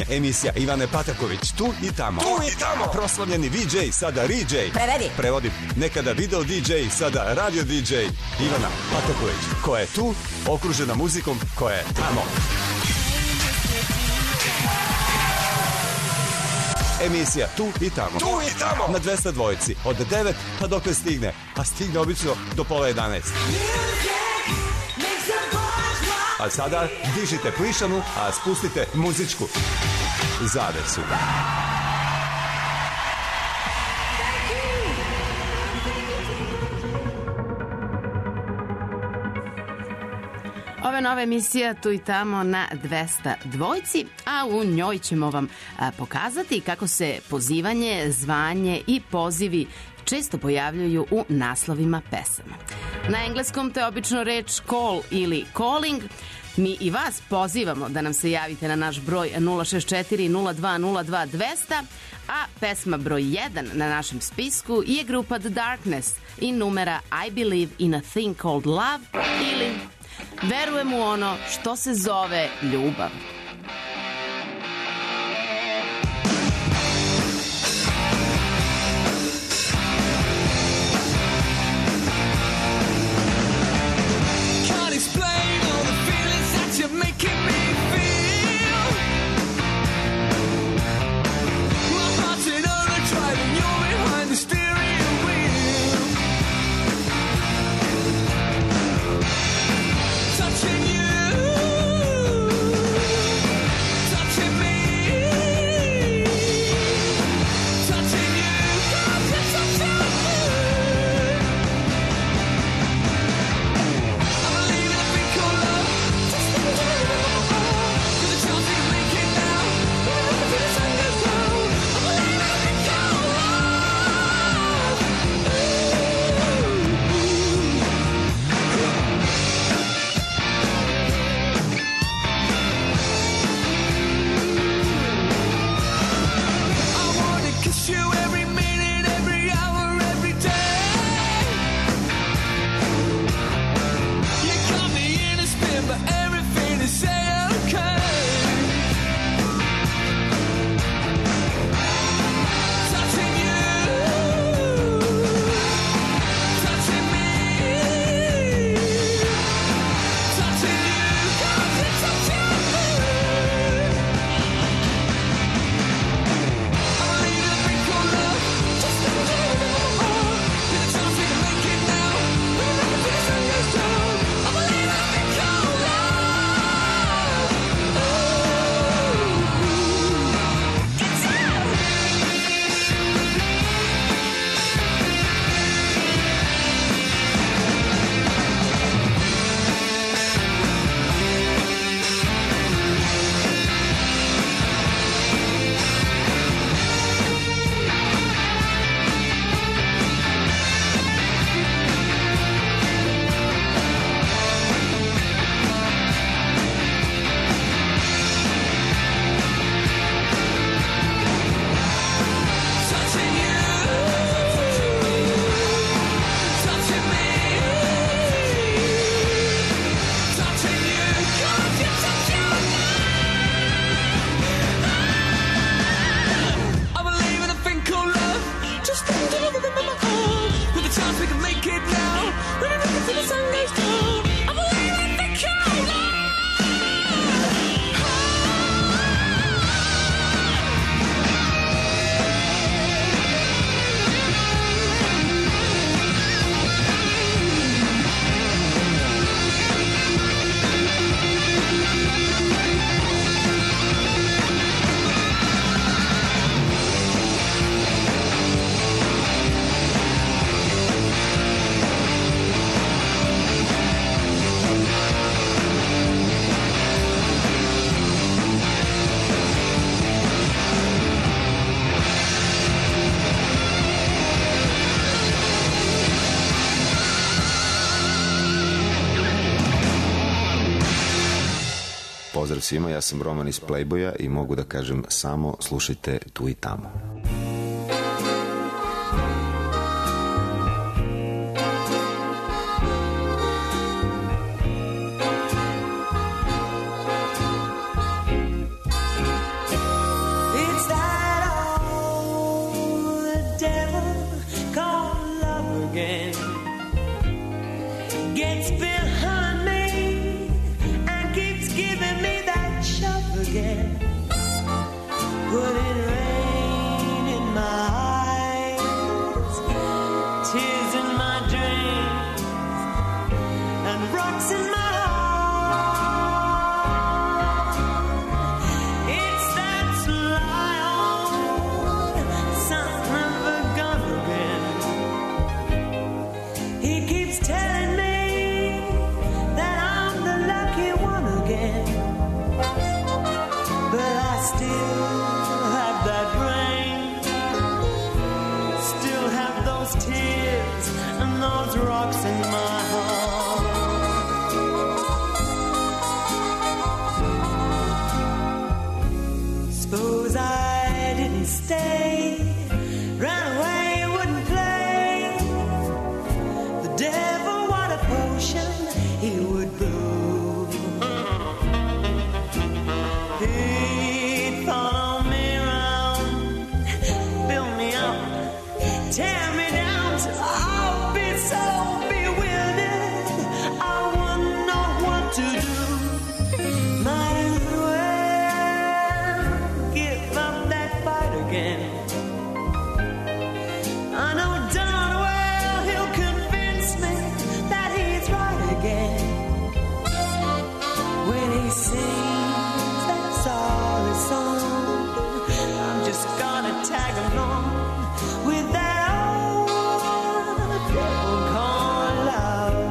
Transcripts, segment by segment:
Emisija Ivane Pataković, tu i tamo. Tu i tamo. Proslavljeni VJ, sada RJ. Prevedi. Prevodim. Nekada video DJ, sada radio DJ. Ivana Pataković, koja je tu, okružena muzikom koja je tamo. Emisija Tu i tamo. Tu i tamo. Na 202 od 9 pa dokle stigne. A stigne obično do pola 11. A sada dižite plišanu, a spustite muzičku zavesu. Ova nova emisija Tu i tamo na 202, a u njoj ćemo vam pokazati kako se pozivanje, zvanje i pozivi često pojavljuju u naslovima pesama. Na engleskom to je obično reč call ili calling. Mi i vas pozivamo da nam se javite na naš broj 064 02 02 200, a pesma broj 1 na našem spisku je grupa The Darkness i numera I Believe in a Thing Called Love ili Verujem u ono što se zove ljubav. Pozdrav svima, ja sam Roman iz Playboya i mogu da kažem samo slušajte Tu i tamo. Would it rain in my eyes, tears in my dreams, and rocks in my heart? It's that sly old son of a gun again. He keeps telling me that I'm the lucky one again, but I still have that brain, still have those tears and those rocks in my heart. Suppose I didn't stay, ran away, wouldn't play. The devil, what a potion he would brew. He'd follow me around, build me up, tear me down till I'll be so bewildered I wouldn't know what to do. Might as well give up that fight again. I know darn well he'll convince me that he's right again when he sings that sorry song. I'm just gonna tag along with that old devil called love.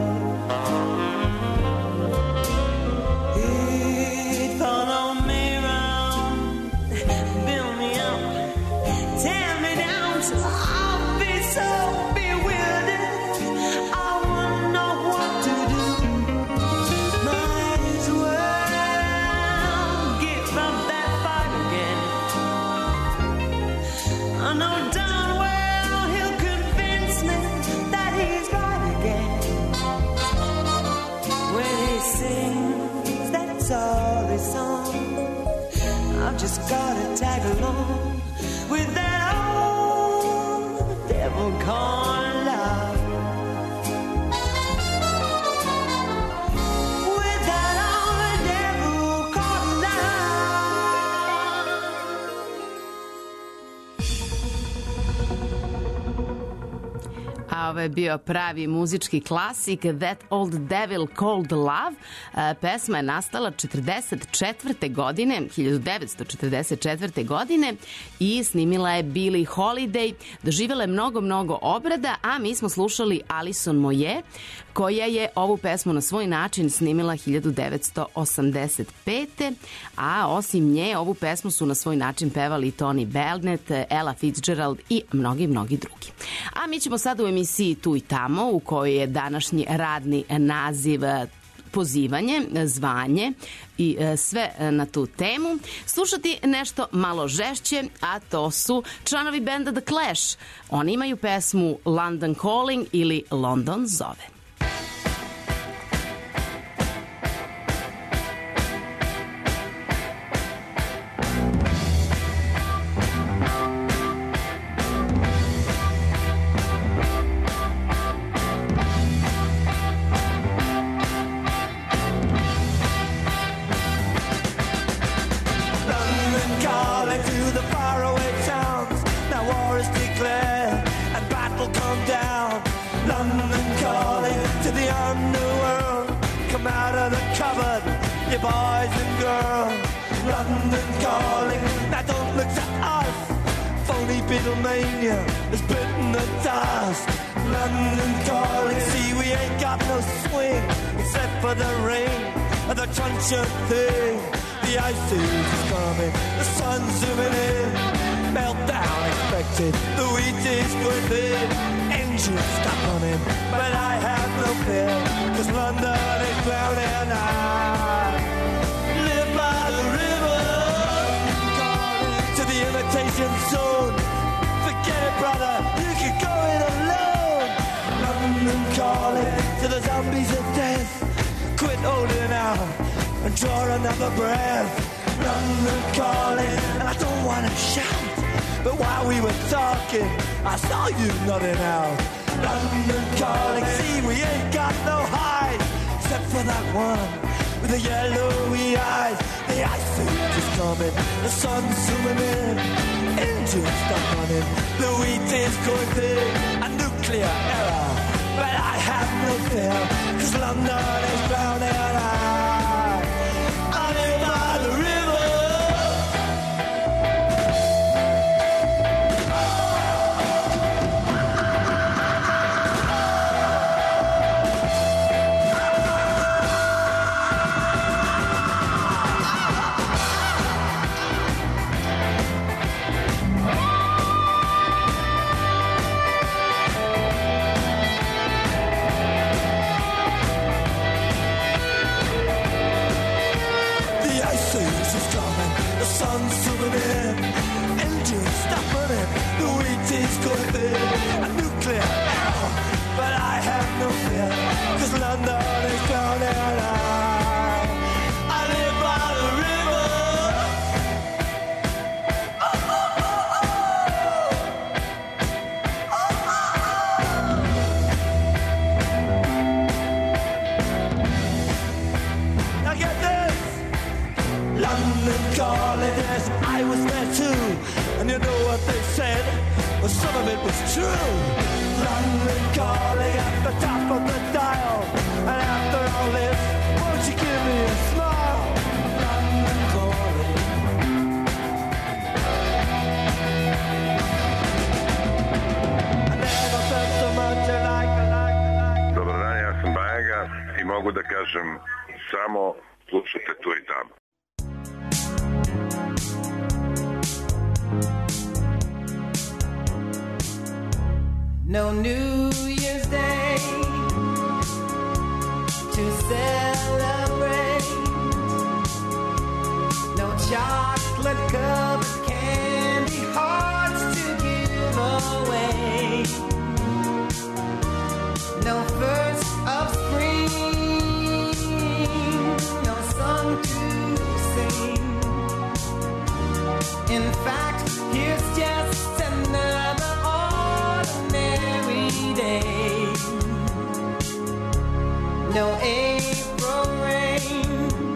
He'd follow me around, build me up, tear me down till I'll be so bewildered I wouldn't know what to do. Might as well give up that fight again. I know darn well he'll convince me that he's right again when he sings that sorry song. I've just gotta tag along with that old devil called love. With that old devil called love. A ovo je bio pravi muzički klasik That Old Devil Called Love. Pesma je nastala 1944. godine i snimila je Billie Holiday. Doživjela je mnogo obrada, a mi smo slušali Alison Moyet, koja je ovu pesmu na svoj način snimila 1985. A osim nje, ovu pesmu su na svoj način pevali Tony Bennett, Ella Fitzgerald i mnogi drugi. A mi ćemo sada u emisiji Tu i tamo, u kojoj je današnji radni naziv pozivanje, zvanje i sve na tu temu, slušati nešto malo žešće, a to su članovi benda The Clash. Oni imaju pesmu London Calling ili London zove. Boys and girls, London calling. Now don't look to us. Phony Beatlemania has bitten the dust. London calling. See, we ain't got no swing except for the rain and the truncheon thing. The ice age is coming. The sun's zooming in. Meltdown expected. The wheat is going thin. Engines stop running, but I have no fear, 'cause London is drowning. I live by the river, to the imitation zone. Forget it, brother, you can go it alone. London calling to the zombies of death. Quit holding out and draw another breath. London calling, and I don't want to shout, but while we were talking, I saw you nodding out. London calling, see we ain't got no hide, except for that one with the yellowy eyes. The ice age is coming, the sun's zooming in, engines stop running, the wheat is going big, a nuclear error. But I have no fear, 'cause London is drowning. I live by the river. Sun's zooming in, engines stop running, the wheat is going big, a nuclear error, but I have no fear, 'cause London is drowning. I live by the river. Oh, oh, oh, oh. Oh, oh. Now get this. London calling, yes, I was there too. And you know what they said? Well, some of it was true. London calling at the top of the dial. And after all this, won't you give me a smile? London calling. I never felt so much like. Dobar dan, ja sam Bajaga i mogu da kažem samo slušajte tu i tamo. No New Year's Day to celebrate, no chocolate covered candy hearts to give away, no first of spring, no song to sing. In fact, here's just another day. No April rain,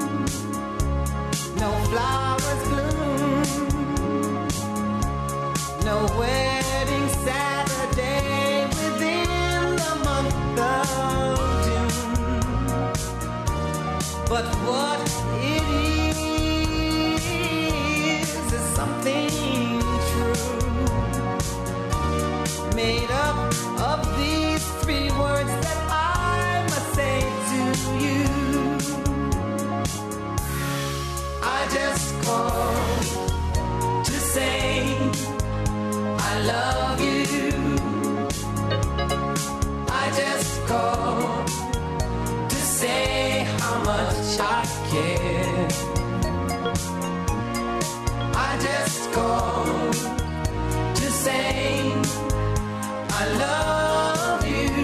no flowers bloom, no wedding Saturday within the month of June. But what it is something true, made up of these three words that I must say to you. I just called to say I love you. I just called to say how much I care. I just called to say I love you,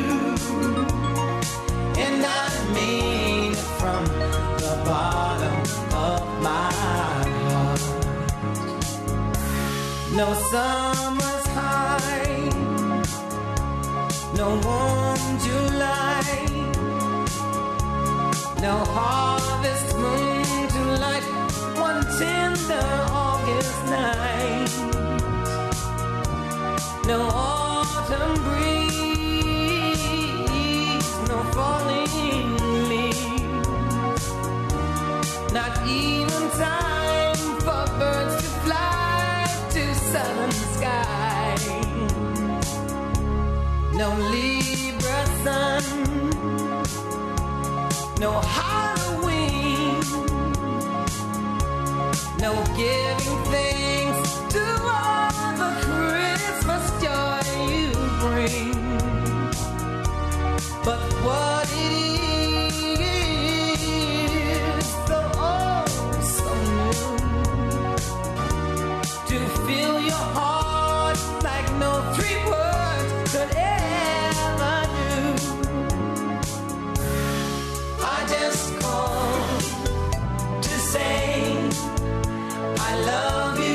and I mean it from the bottom of my heart. No summer's high, no warm July, no harvest moon to light one tender August night, no autumn breeze, no falling leaves, not even time for birds to fly to southern skies, no Libra sun, no Halloween, no giving thanks to all the Christmas joy you bring. But what it is, so oh, so new, to fill your heart like no three words could ever do. I just called to say I love you.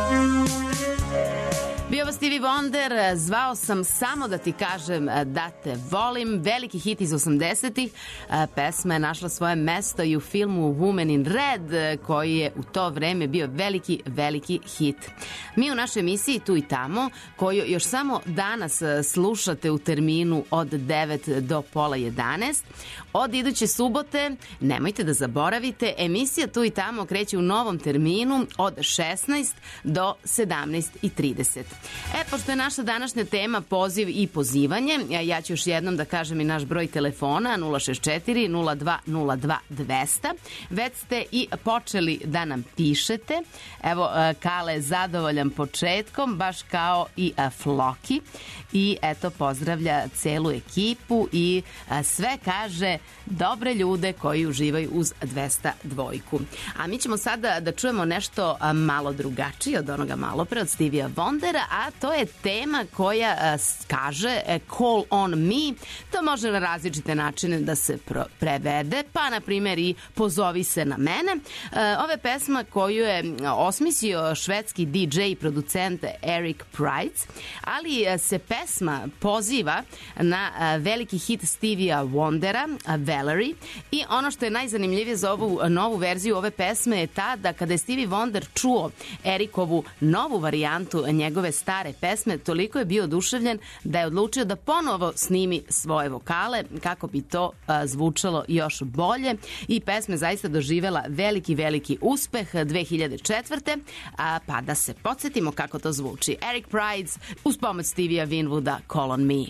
Bio vas Stevie Wonder, zvao sam samo da ti kažem da te volim, veliki hit iz 80-ih, pesma je našla svoje mesto i u filmu Woman in Red, koji je u to vreme bio veliki hit. Mi u našoj emisiji Tu i tamo, koju još samo danas slušate u terminu od 9 do pola 11, od iduće subote, nemojte da zaboravite, emisija Tu i tamo kreće u novom terminu od 16 do 17:30. Pošto je naša današnja tema poziv i pozivanje, ja ću još jednom da kažem i naš broj telefona 064 02 02 200. Već ste i počeli da nam pišete. Evo, Kale je zadovoljan početkom, baš kao i Floki. I eto, pozdravlja celu ekipu i sve kaže dobre ljude koji uživaju uz 202. A mi ćemo sada da čujemo nešto malo drugačije od onoga malo pre od Stevie Wondera, a to je tema koja kaže Call on me. To može na različite načine da se prevede, pa na primjer i Pozovi se na mene. Ova je pesma koju je osmislio švedski DJ i producent Eric Prydz, ali se pesma poziva na veliki hit Stevia Wondera, Valerie, i ono što je najzanimljivije za ovu novu verziju ove pesme je ta da kada je Stevie Wonder čuo Erikovu novu varijantu njegove stare pesme, toliko je bio oduševljen da je odlučio da ponovo snimi svoje vokale kako bi to zvučalo još bolje i pesma je zaista doživela veliki uspeh 2004. Pa da se podsjetimo kako to zvuči. Eric Prydz uz pomoć Stevia Winwooda, Call on me.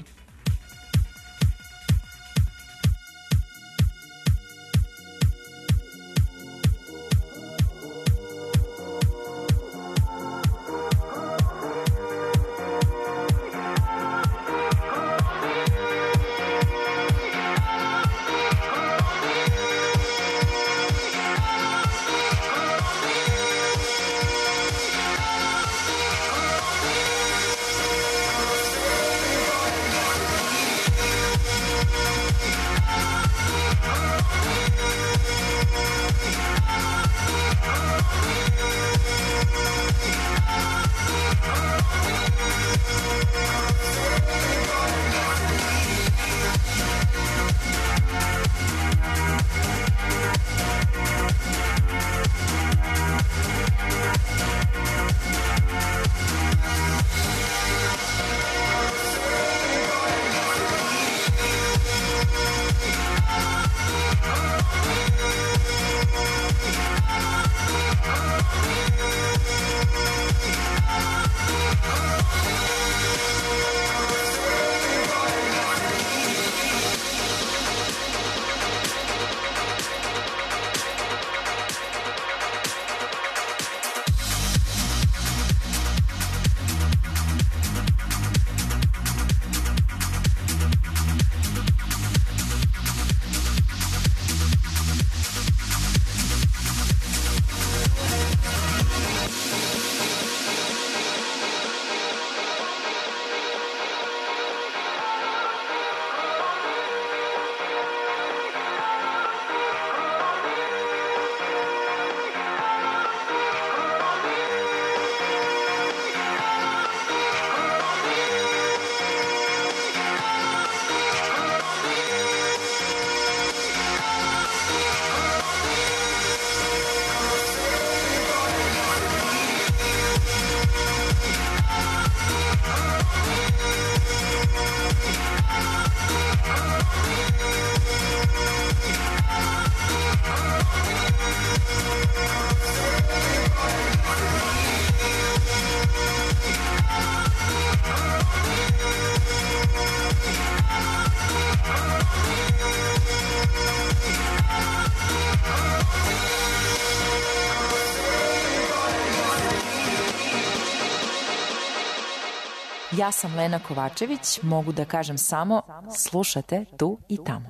Ja sam Lena Kovačević, mogu da kažem samo slušate Tu i tamo.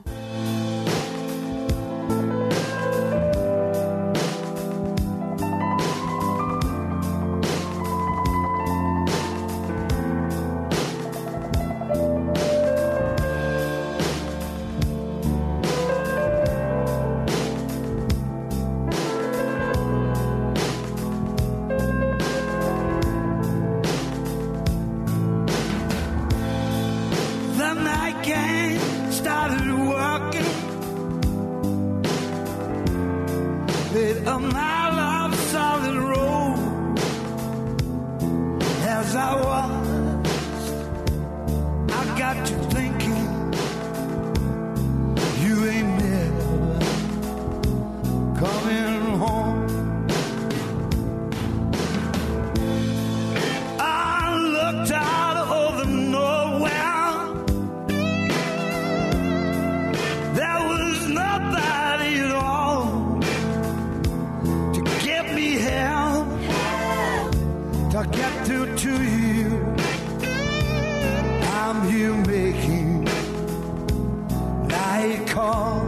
a mile of solid road. As I watched, I got to thinking, you ain't never coming home. I looked out over nowhere. There was nobody at all to get me help, to get through to you. I'm here making night call.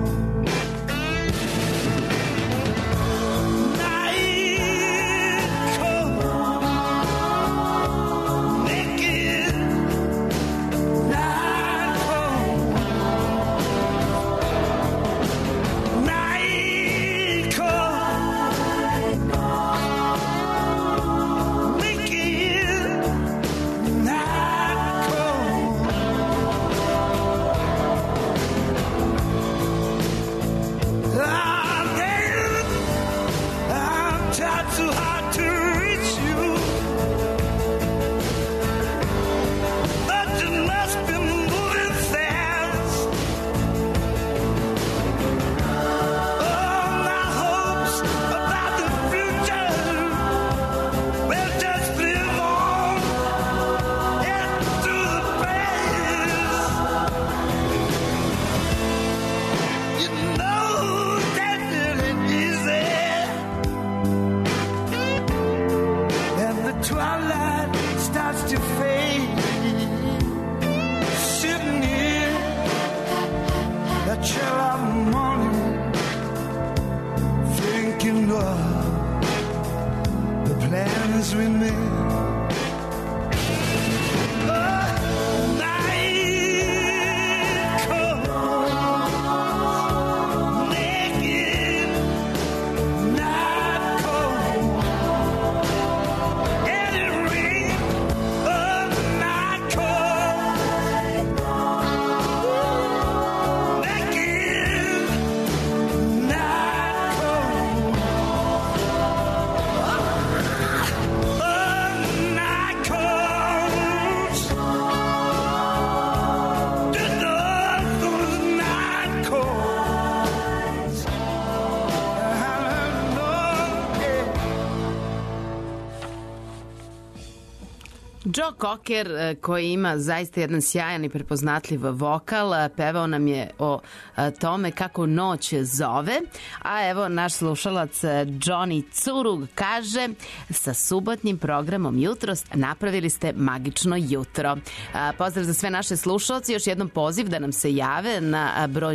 Joe Cocker, koji ima zaista jedan sjajan i prepoznatljiv vokal, pevao nam je o tome kako noć zove, a evo naš slušalac Johnny Curug kaže: sa subotnjim programom Jutros napravili ste magično jutro. Pozdrav za sve naše slušalce, još jednom poziv da nam se jave na broj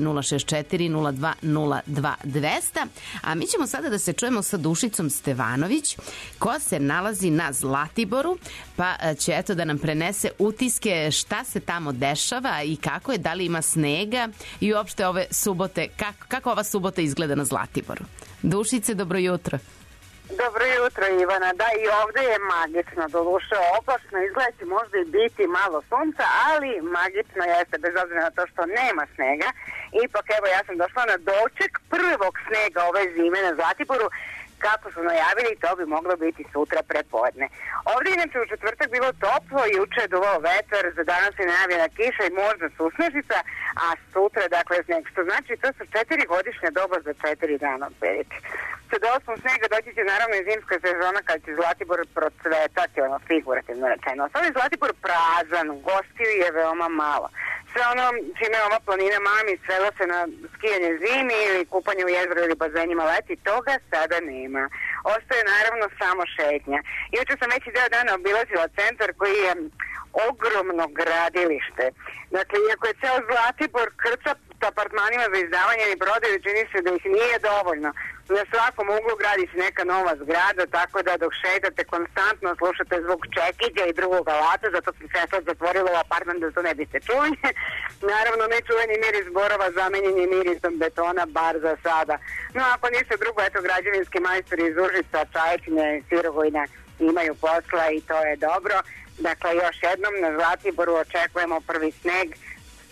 064 02 02 200, a mi ćemo sada da se čujemo sa Dušicom Stevanović, koja se nalazi na Zlatiboru, pa će eto da nam prenese utiske šta se tamo dešava i kako je, da li ima snega i uopšte ove subote, kako ova subota izgleda na Zlatiboru. Dušice, dobro jutro. Dobro jutro, Ivana. Da, i ovde je magično, doduše oblačno, izgleda će možda i biti malo sunca, ali magično jeste, bez obzira na to što nema snega. Ipak, evo, ja sam došla na doček prvog snega ove zime na Zlatiboru. Kako su najavili, to bi moglo biti sutra prepodne. Ovdje inače u četvrtak bilo toplo, juče je duvao vetar, za danas je najavljena kiša i možda susnežica, a sutra dakle sneg, što znači to su 4 godišnja doba za 4 dana otprilike. Sa dolaskom snega doći će naravno i zimska sezona kad će Zlatibor procvetati, ono figurativno rečeno. Sad je Zlatibor prazan, gostiju je veoma malo. Sve ono čime ova planina mami svela se na skijanje zimi ili kupanje u jezeru ili bazenima leti, toga sada nema. Ostaje naravno samo šetnja. Juče sam veći deo dana obilazila centar koji je ogromno gradilište. Dakle, iako je ceo Zlatibor krcat apartmanima za izdavanje i prodaju, čini se da ih nije dovoljno. Na svakom uglu gradi se neka nova zgrada, tako da dok šetate konstantno slušate zvuk čekića i drugog alata, zato sam se sad zatvorila u apartman da to ne biste čuli. Naravno, nečuveni miris borova zamenjen je mirisom betona, bar za sada. No, ako ništa drugo, eto, građevinski majstori iz Užica, Čajećine, Sirovojna imaju posla i to je dobro. Dakle, još jednom na Zlatiboru očekujemo prvi sneg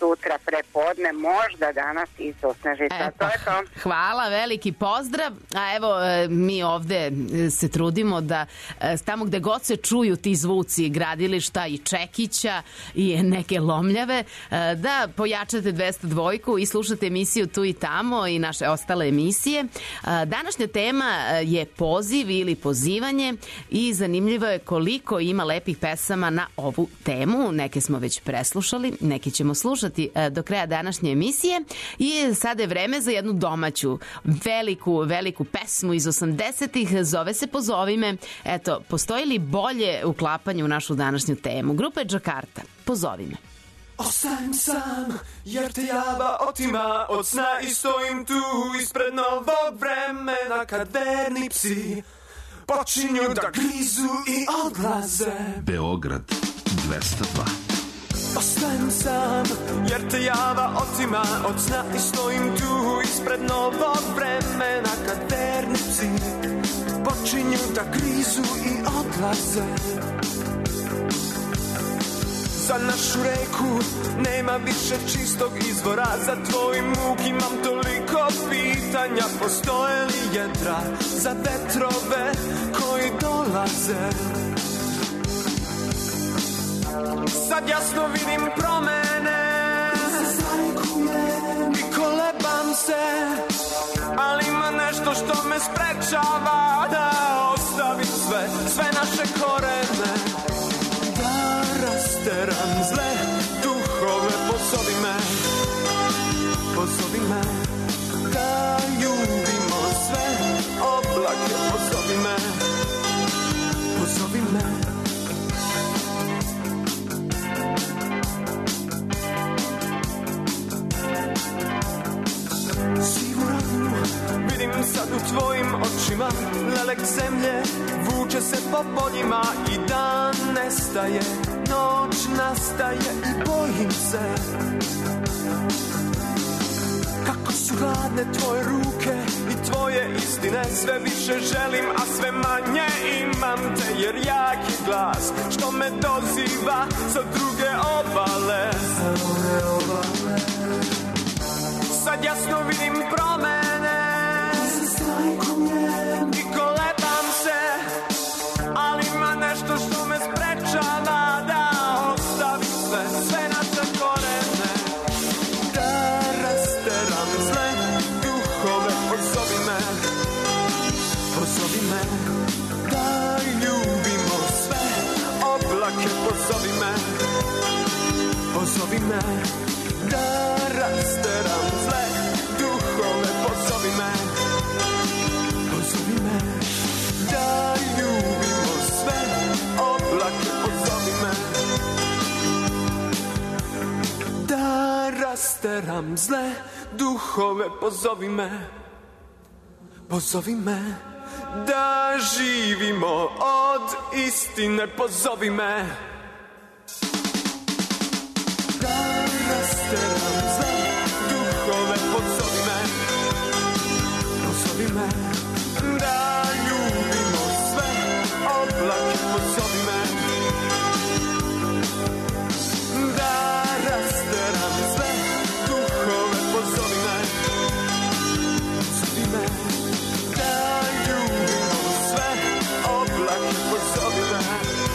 sutra prepodne, možda danas i susnežica. To je to. Hvala, veliki pozdrav. A evo, mi ovde se trudimo da tamo gde god se čuju ti zvuci gradilišta i čekića i neke lomljave, da pojačate 202 i slušate emisiju Tu i tamo i naše ostale emisije. Današnja tema je poziv ili pozivanje i zanimljivo je koliko ima lepih pesama na ovu temu. Neke smo već preslušali, neke ćemo slušati do kraja današnje emisije i sada je vreme za jednu domaću veliku pesmu iz 80-ih, zove se Pozovi me. Eto, postoji li bolje uklapanje u našu današnju temu? Grupa je Džakarta, Pozovi me. Ostajem sam, jer te java otima od sna i stojim tu ispred novog vremena kad verni psi počinju da grizu i odlaze. Beograd 202. Ostajem sam, jer te java otima od sna i stojim tu ispred novog vremena kad verni psi počinju da grizu i odlaze. Za našu reku nema više čistog izvora, za tvoj muk imam toliko pitanja, postoje li jedra za vetrove koji dolaze? Sad jasno vidim promene i kolebam se, ali ima nešto što me sprečava da ostavim sve naše korene, da rasteram zle duhove. Pozovi me, da ljubimo sve oblake. Pozovi me, sivu ranu vidim sad u tvojim očima, lelek zemlje vuče se po poljima i dan nestaje, noć nastaje i bojim se kako su hladne tvoje ruke i tvoje istine. Sve više želim, a sve manje imam te, jer jak je glas što me doziva sa druge obale. Sad jasno vidim promene i kolebam se, ali ima nešto što me sprečava da ostavim sve naše korene, da rasteram zle duhove. Pozovi me, da ljubimo sve oblake. Pozovi me, da rasteram zle duhove. Pozovi me, da ljubimo sve oblake. Pozovi me, da rasteram zle duhove. Pozovi me, da živimo od istine. Pozovi me, da rasteram zle duhove. Pozovi me, da ljubimo sve oblake. Pozovi me, da rasteram zle duhove. Pozovi me, da ljubimo sve oblake. Pozovi me.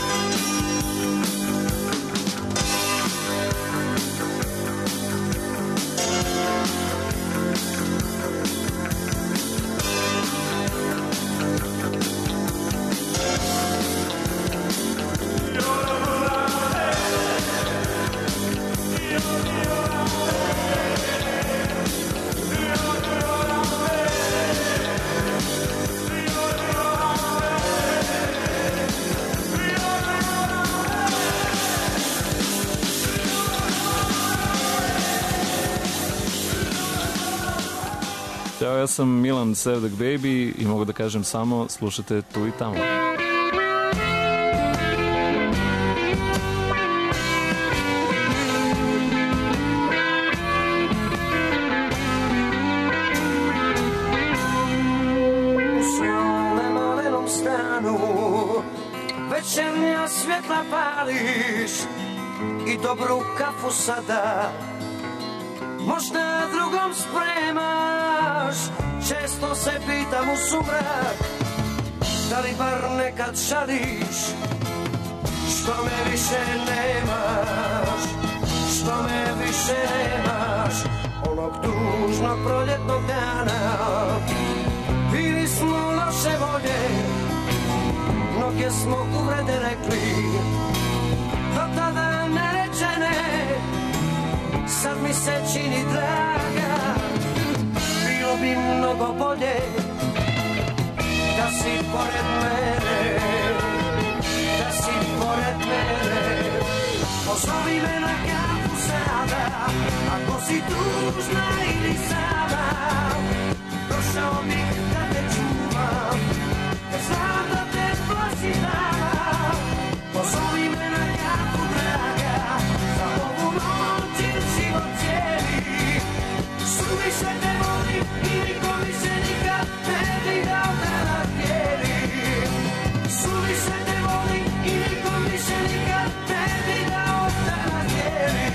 Ćao, ja sam Milan Sevdak Baby i mogu da kažem samo slušajte Tu i tamo. U svom nemorenom stanu večernja svjetla pališ i dobru kafu sada možda drugom spremaš. Često se pitam u sumrak, da li bar nekad šališ, što me više nemaš, što me više nemaš. Onog tužnog proljetnog dana bili smo loše volje, mnoge smo uvrede rekli, do tada nerečene, sad mi se čini draga. Bilo bi mnogo bolje da si pored mene, da si pored mene. Pozovi me na kafu sada, ako si tužna ili sama. Došao bih da te čuvam, jer znam da te plaši dama. Pozovi me na kafu draga, za ovu noć ili život cijeli. Suviše te volim i niko više nikad ne bi dao da nadjeli. Suviše te volim i niko više nikad ne bi dao da nadjeli.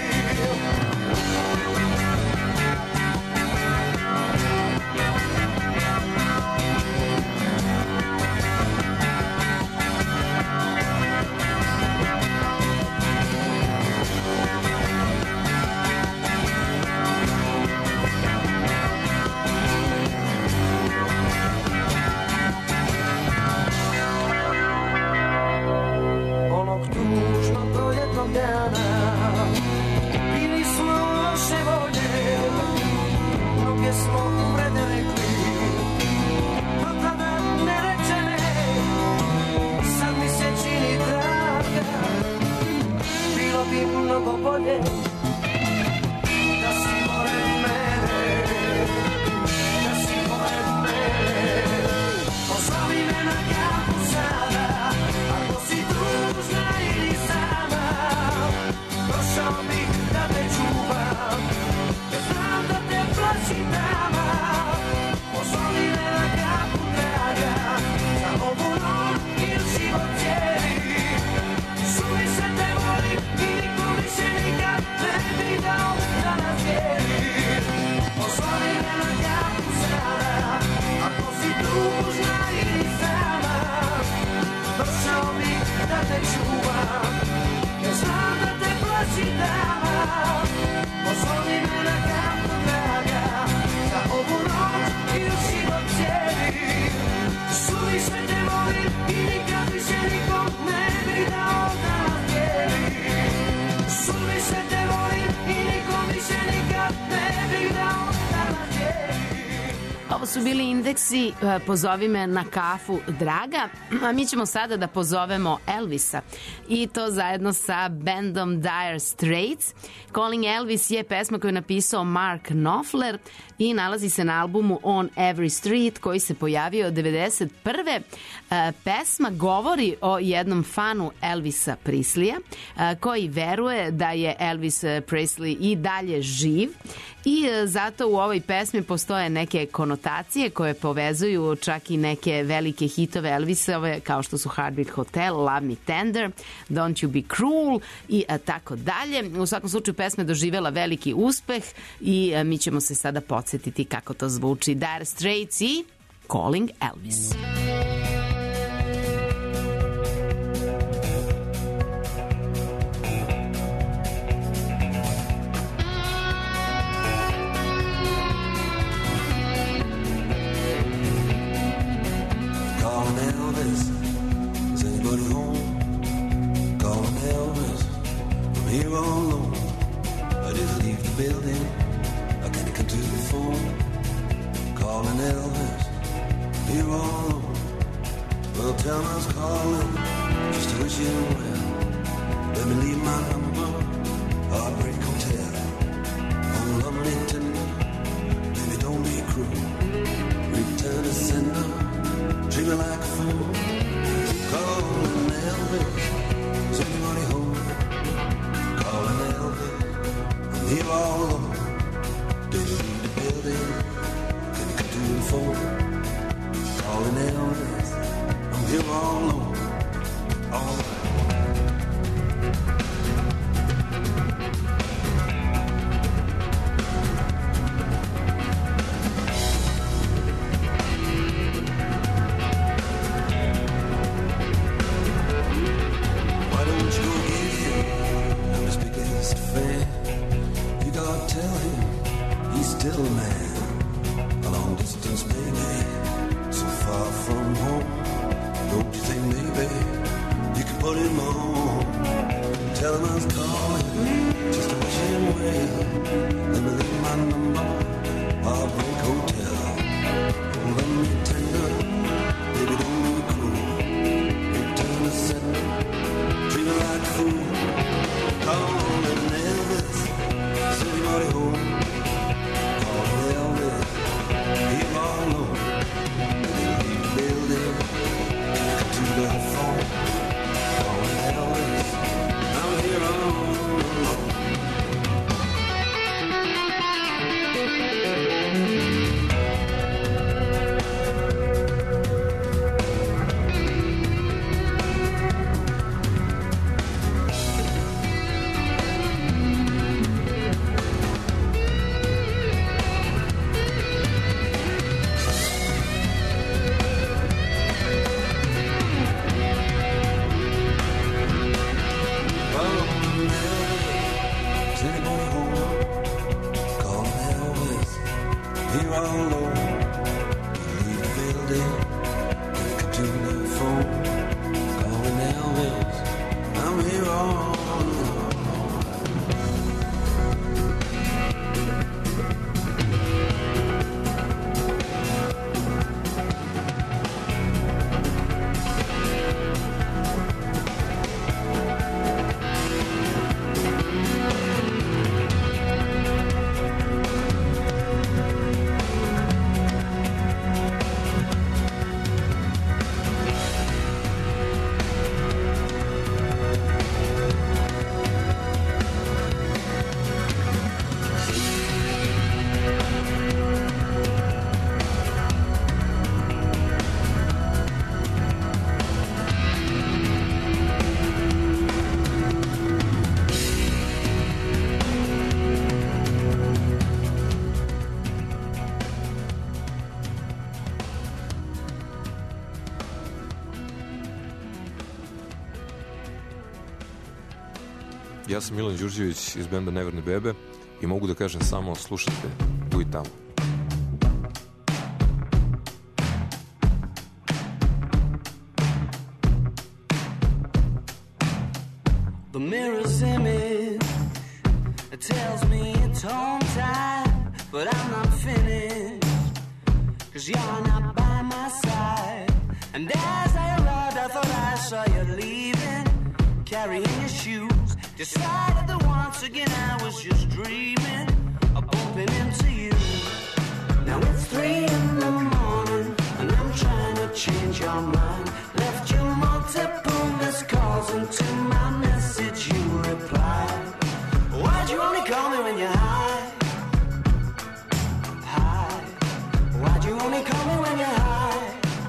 Dana bili smo loše volje, mnoge smo uvrede rekli, do tada nerečene, sad mi se čini draga. Bilo bi mnogo bolje da si pored mene, da si pored mene. Pozovi me na kafu sada, ako si tužna ili sama. Došao bih da te čuvam, jer znam da te plaši dama. Pozovi me na kafu draga, za ovu noć ili život cijeli. Suviše te volim i niko više nikad ne bi dao da nas dijeli. Pozovi me na kafu sada, ako si tužna ili sama. Došao bih da te čuvam, jer znam da te plaši dama. Pozovi me na kafu draga, za ovu noć ili život cijeli. Suviše te volim i nikad više nikom ne bi dao da nas dijeli. Suviše te volim i nikom više nikad ne bi dao da nas dijeli. Ovo su bili Indeksi, pozovi me na kafu draga, a mi ćemo sada da pozovemo Elvisa i to zajedno sa bandom Dire Straits. Calling Elvis je pesma koju je napisao Mark Knopfler i nalazi se na albumu On Every Street koji se pojavio 1991. Pesma govori o jednom fanu Elvisa Presleya koji veruje da je Elvis Presley i dalje živ i zato u ovoj pesmi postoje neke konotacije koje povezuju čak i neke velike hitove Elvisove kao što su Heartbeat Hotel, Love Me Tender, Don't You Be Cruel i tako dalje. U svakom slučaju pesma je doživjela veliki uspeh i mi ćemo se sada podsjetiti kako to zvuči. Dire Straits i Calling Elvis. Here all alone, I didn't leave the building. I can't come to the phone, calling Elvis. Here all alone, well tell me I was calling just to wish you well. Let me leave my number, Heartbreak Hotel. Oh, love me tender, baby don't be cruel. Return to sender, treat me like a fool. Calling Elvis, is anybody home? Calling Elvis, I'm here all alone. Did you leave the building? Can you come to the phone? Calling Elvis, I'm here all alone. All right. Tell him I was calling just to wish him well. Let me leave my number, Heartbreak Hotel. Love me tender, baby don't be cruel. Return to sender, treat me like a fool. Call on Elvis, send somebody home. Call Elvis, he's all alone. Leave the building, come to the phone. Call Elvis, I'm here all alone. Ja sam Milan Đurđević iz benda Neverne bebe i mogu da kažem samo slušajte tu i tamo. The mirror's image, it tells me it's home time, but I'm not finished, 'cause you're not by my side. And as I arrived, I thought I saw you leaving, carrying your shoes. Decided that once again I was just dreaming of bumping into you. Now it's 3 in the morning and I'm trying to change your mind. Left you multiple missed calls, and to my message you replied. Why'd you only call me when you're high? High. Why'd you only call me when you're high?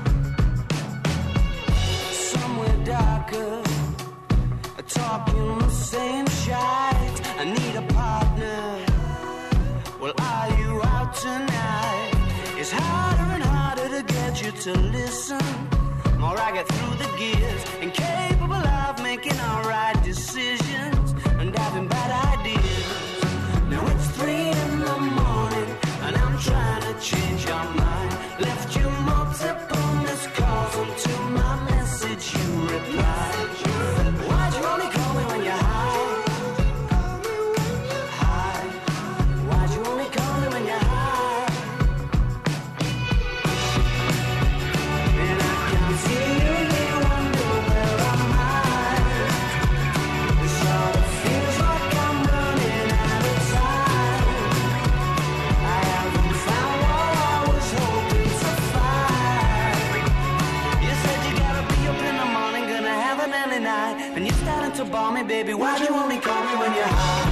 Somewhere darker, talking the same shite. I need a partner. Well, are you out tonight? It's harder and harder to get you to listen. More I get through the gears, incapable of making all right decisions and having bad ideas. Now it's 3 in the morning and I'm trying to change your mind. Left you multiple missed calls, and to my message you replied. Why'd you only call me when you're high? High. Why'd you only call me when you're high? And I can see you here, wonder where am I? It sort of feels like I'm running out of time. I haven't found what I was hoping to find. You said you gotta be up in the morning, gonna have an early night, and you're starting to bore me, baby. Why'd you only call me when you're high?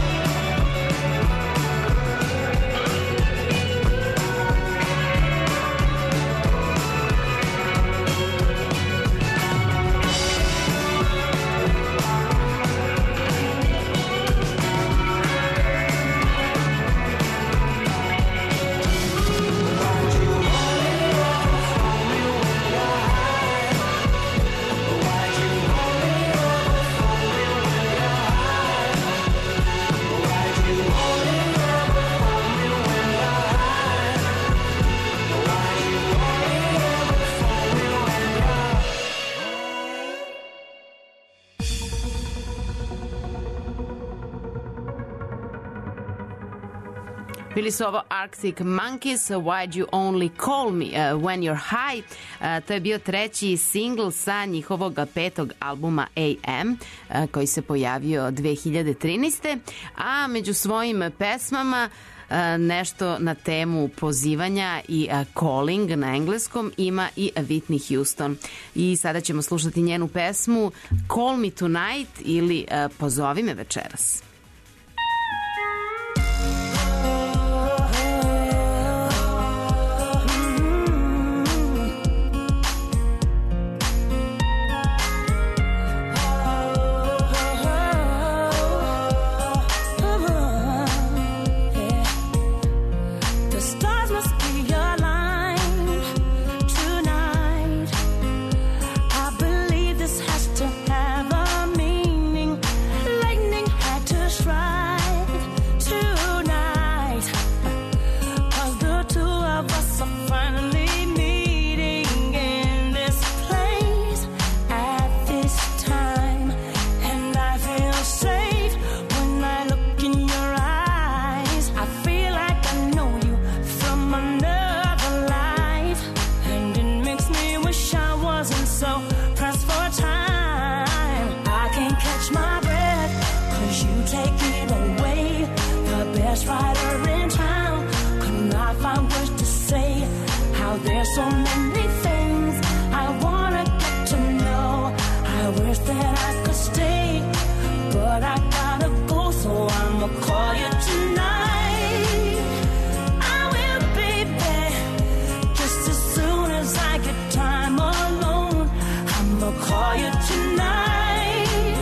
Why'd you only Bili su ovo Arctic Monkeys, Why'd You Only Call Me When You're High. To je bio treći singl sa njihovog 5. albuma AM, koji se pojavio 2013. A među svojim pesmama nešto na temu pozivanja i calling na engleskom ima i Whitney Houston. I sada ćemo slušati njenu pesmu Call Me Tonight ili Pozovi me večeras. So many things I wanna get to know. I wish that I could stay, but I gotta go, so I'ma call you tonight. I will, baby, just as soon as I get time alone. I'ma call you tonight.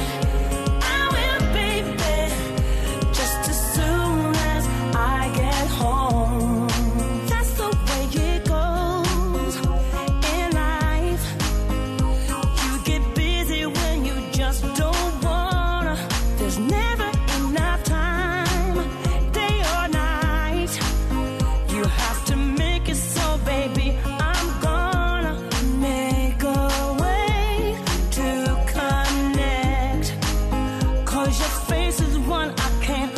I will, baby, just as soon as I get home. That's the way it goes in life. You get busy when you just don't wanna. There's never enough time, day or night. You have to make it so, baby, I'm gonna make a way to connect. 'Cause your face is one I can't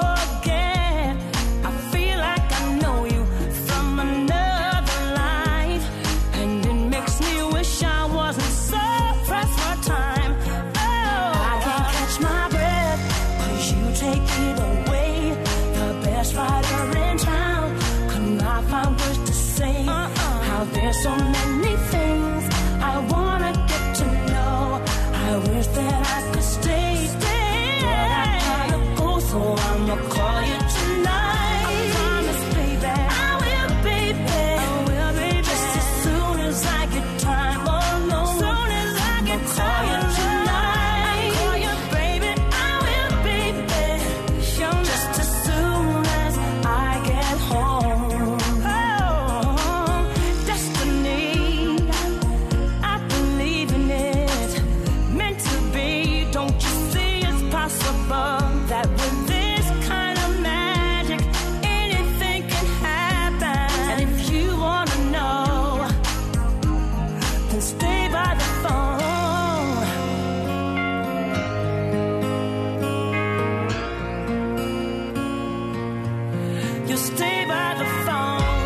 forget. I feel like I know you from another life, and it makes me wish I wasn't so pressed for time. Oh, I can't catch my breath, 'cause you take it away. The best writer in town could not find words to say. How there's so many things I wanna get to know. I wish that I could stay, but I gotta go, so I'ma call you tonight. I promise, baby, I will, baby, just as soon as I get time alone. Soon as I get time alone, tonight. Call you, baby, I will, baby, just as soon as I get home. Oh, destiny, I believe in it. Meant to be, don't you see it's possible that with this kind of magic, anything can happen. And if you wanna know, then stay by the phone. You stay by the phone.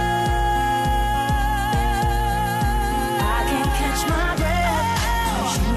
I can't catch my breath, 'cause you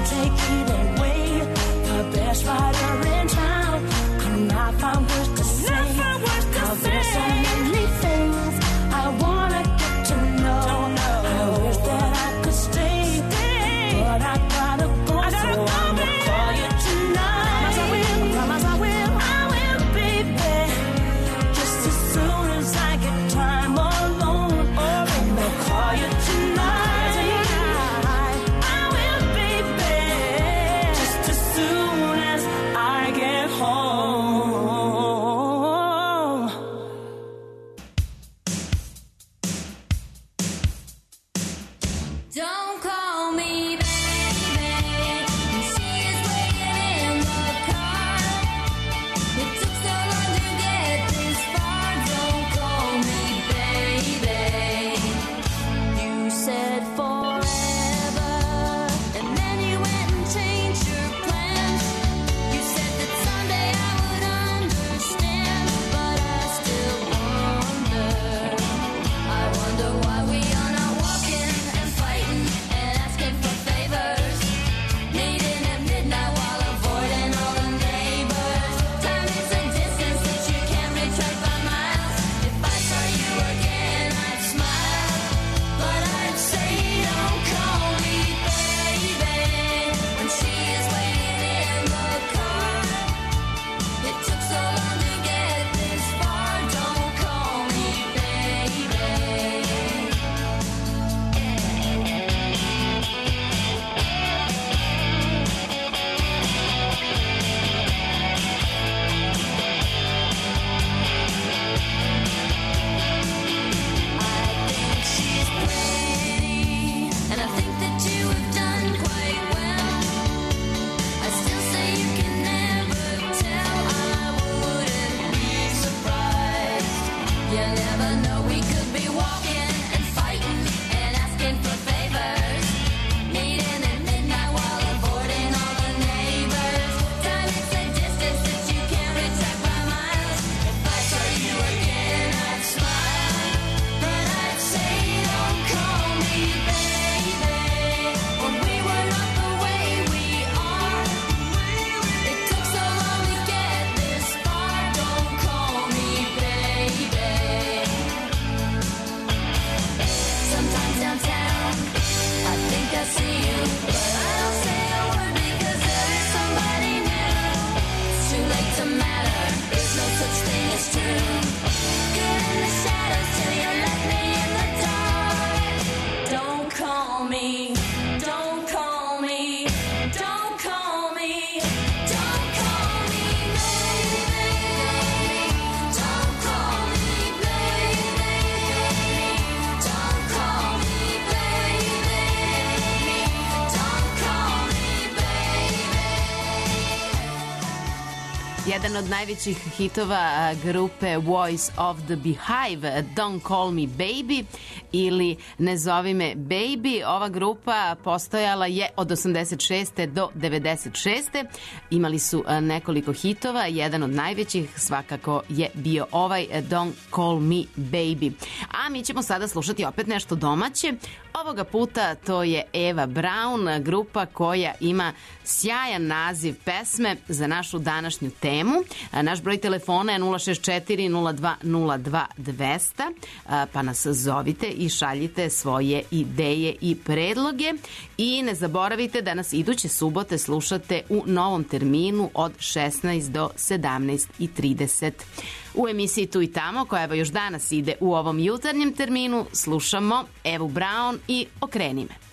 Jedan od najvećih hitova grupe Voice of the Beehive, Don't Call Me Baby ili Ne zovi me Baby. Ova grupa postojala je od 86. do 96. Imali su nekoliko hitova, jedan od najvećih svakako je bio ovaj Don't Call Me Baby. A mi ćemo sada slušati opet nešto domaće. Ovoga puta to je Eva Braun, grupa koja ima sjajan naziv pesme za našu današnju temu. Naš broj telefona je 064 02 02 200, pa nas zovite i šaljite svoje ideje i predloge. I ne zaboravite da nas iduće subote slušate u novom terminu od 16 do 17:30. U emisiji Tu i tamo, koja evo još danas ide u ovom jutarnjem terminu, slušamo Evu Braun i Okreni me.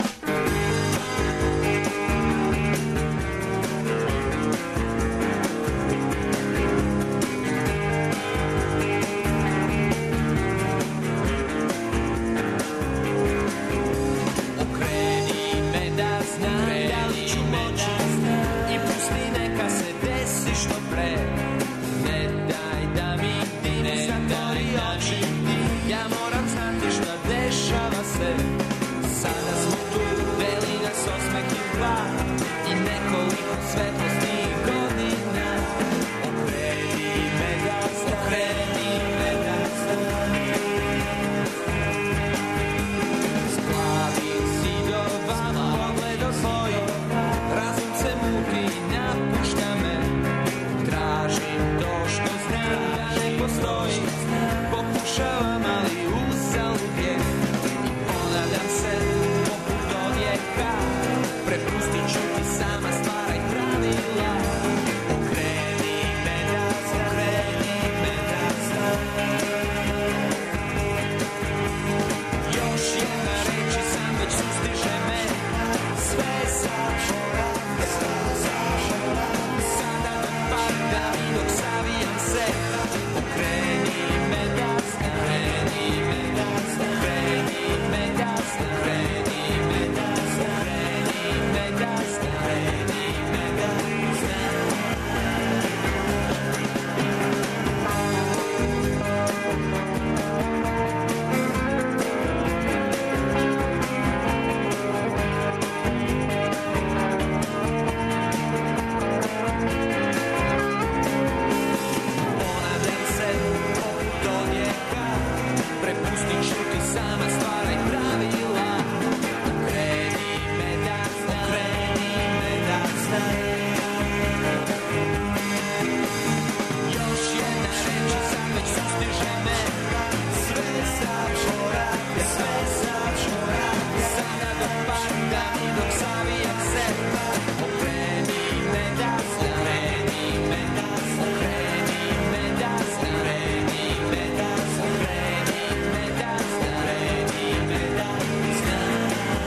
Ja moram znati šta dešava se. Sada smo tu, deli nas osmeh i dva i nekoliko svetlosti i godina. Okreni me da znam, okreni me da znam. Splavih zidova, pogledom svojim, razum se muti i napušta me. Tražim to što znam da ne postoji, pokušavam ali uzalud je. I ponavljam se poput odjeka, prepustit ću ti sama stvaraj pravila. Okreni me da znam, okreni me da znam. Još jedna reči sam već sustiže me, sve zaboravim, sada do parka i dok savijam se. Okreni me da znam, okreni me da znam, okreni me da znam, okreni me da znam, okreni me da znam, okreni me da ponavljam se poput odjeka, prepustit ću ti sama stvaraj pravila. Okreni me da znam, okreni me da znam. Još jedna reč i sam već sustiže me, sve zaboravim, sve zaboravim. Sada do parka i dok savijam se. Okreni me da znam, okreni me da znam, okreni me da znam, okreni me da znam, okreni me da znam, okreni me da znam.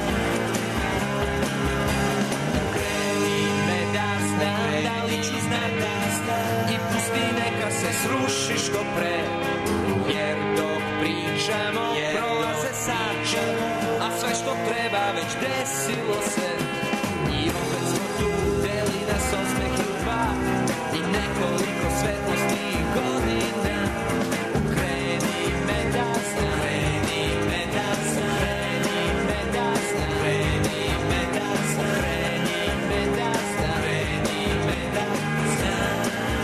Okreni me da znam, da li ću znati i pusti neka se sruši što pre. Jer dok pričamo prolaze sače, a sve što treba već desilo se. I opet smo tu, deli nas osmeh i dva i nekoliko svetlosti i godina. Okreni me da znam, okreni me da znam, okreni me da znam, okreni me da znam, okreni me da znam, okreni me da znam.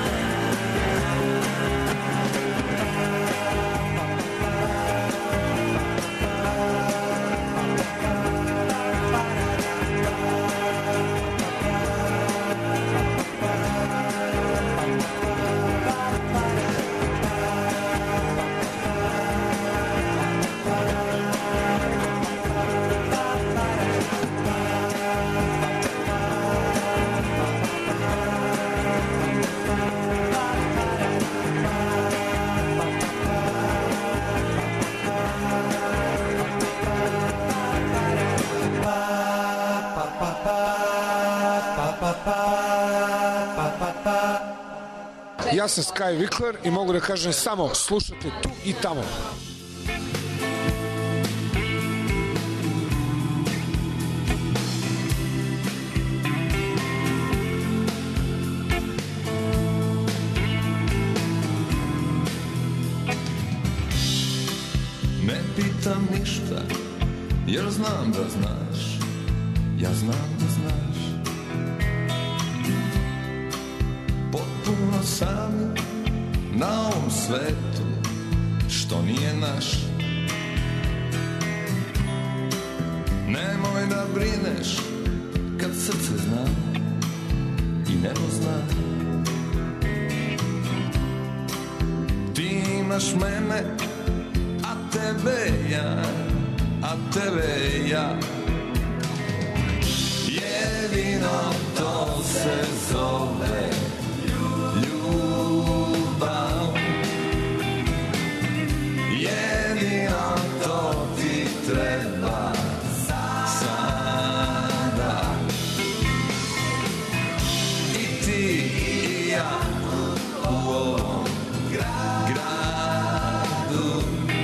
Ja sam Sky Vikler i mogu da kažem samo slušajte Tu i tamo. pitam ništa, jer znam da znaš, ja znam da znaš. Potpuno sam na ovom svetu, što nije naš. Nemoj da brineš, kad srce zna i nebo zna. Ti imaš mene, a tebe ja, a tebe ja. Jedino to se zove ljubav. Jedino to ti treba sada. I ti i ja u ovom gradu.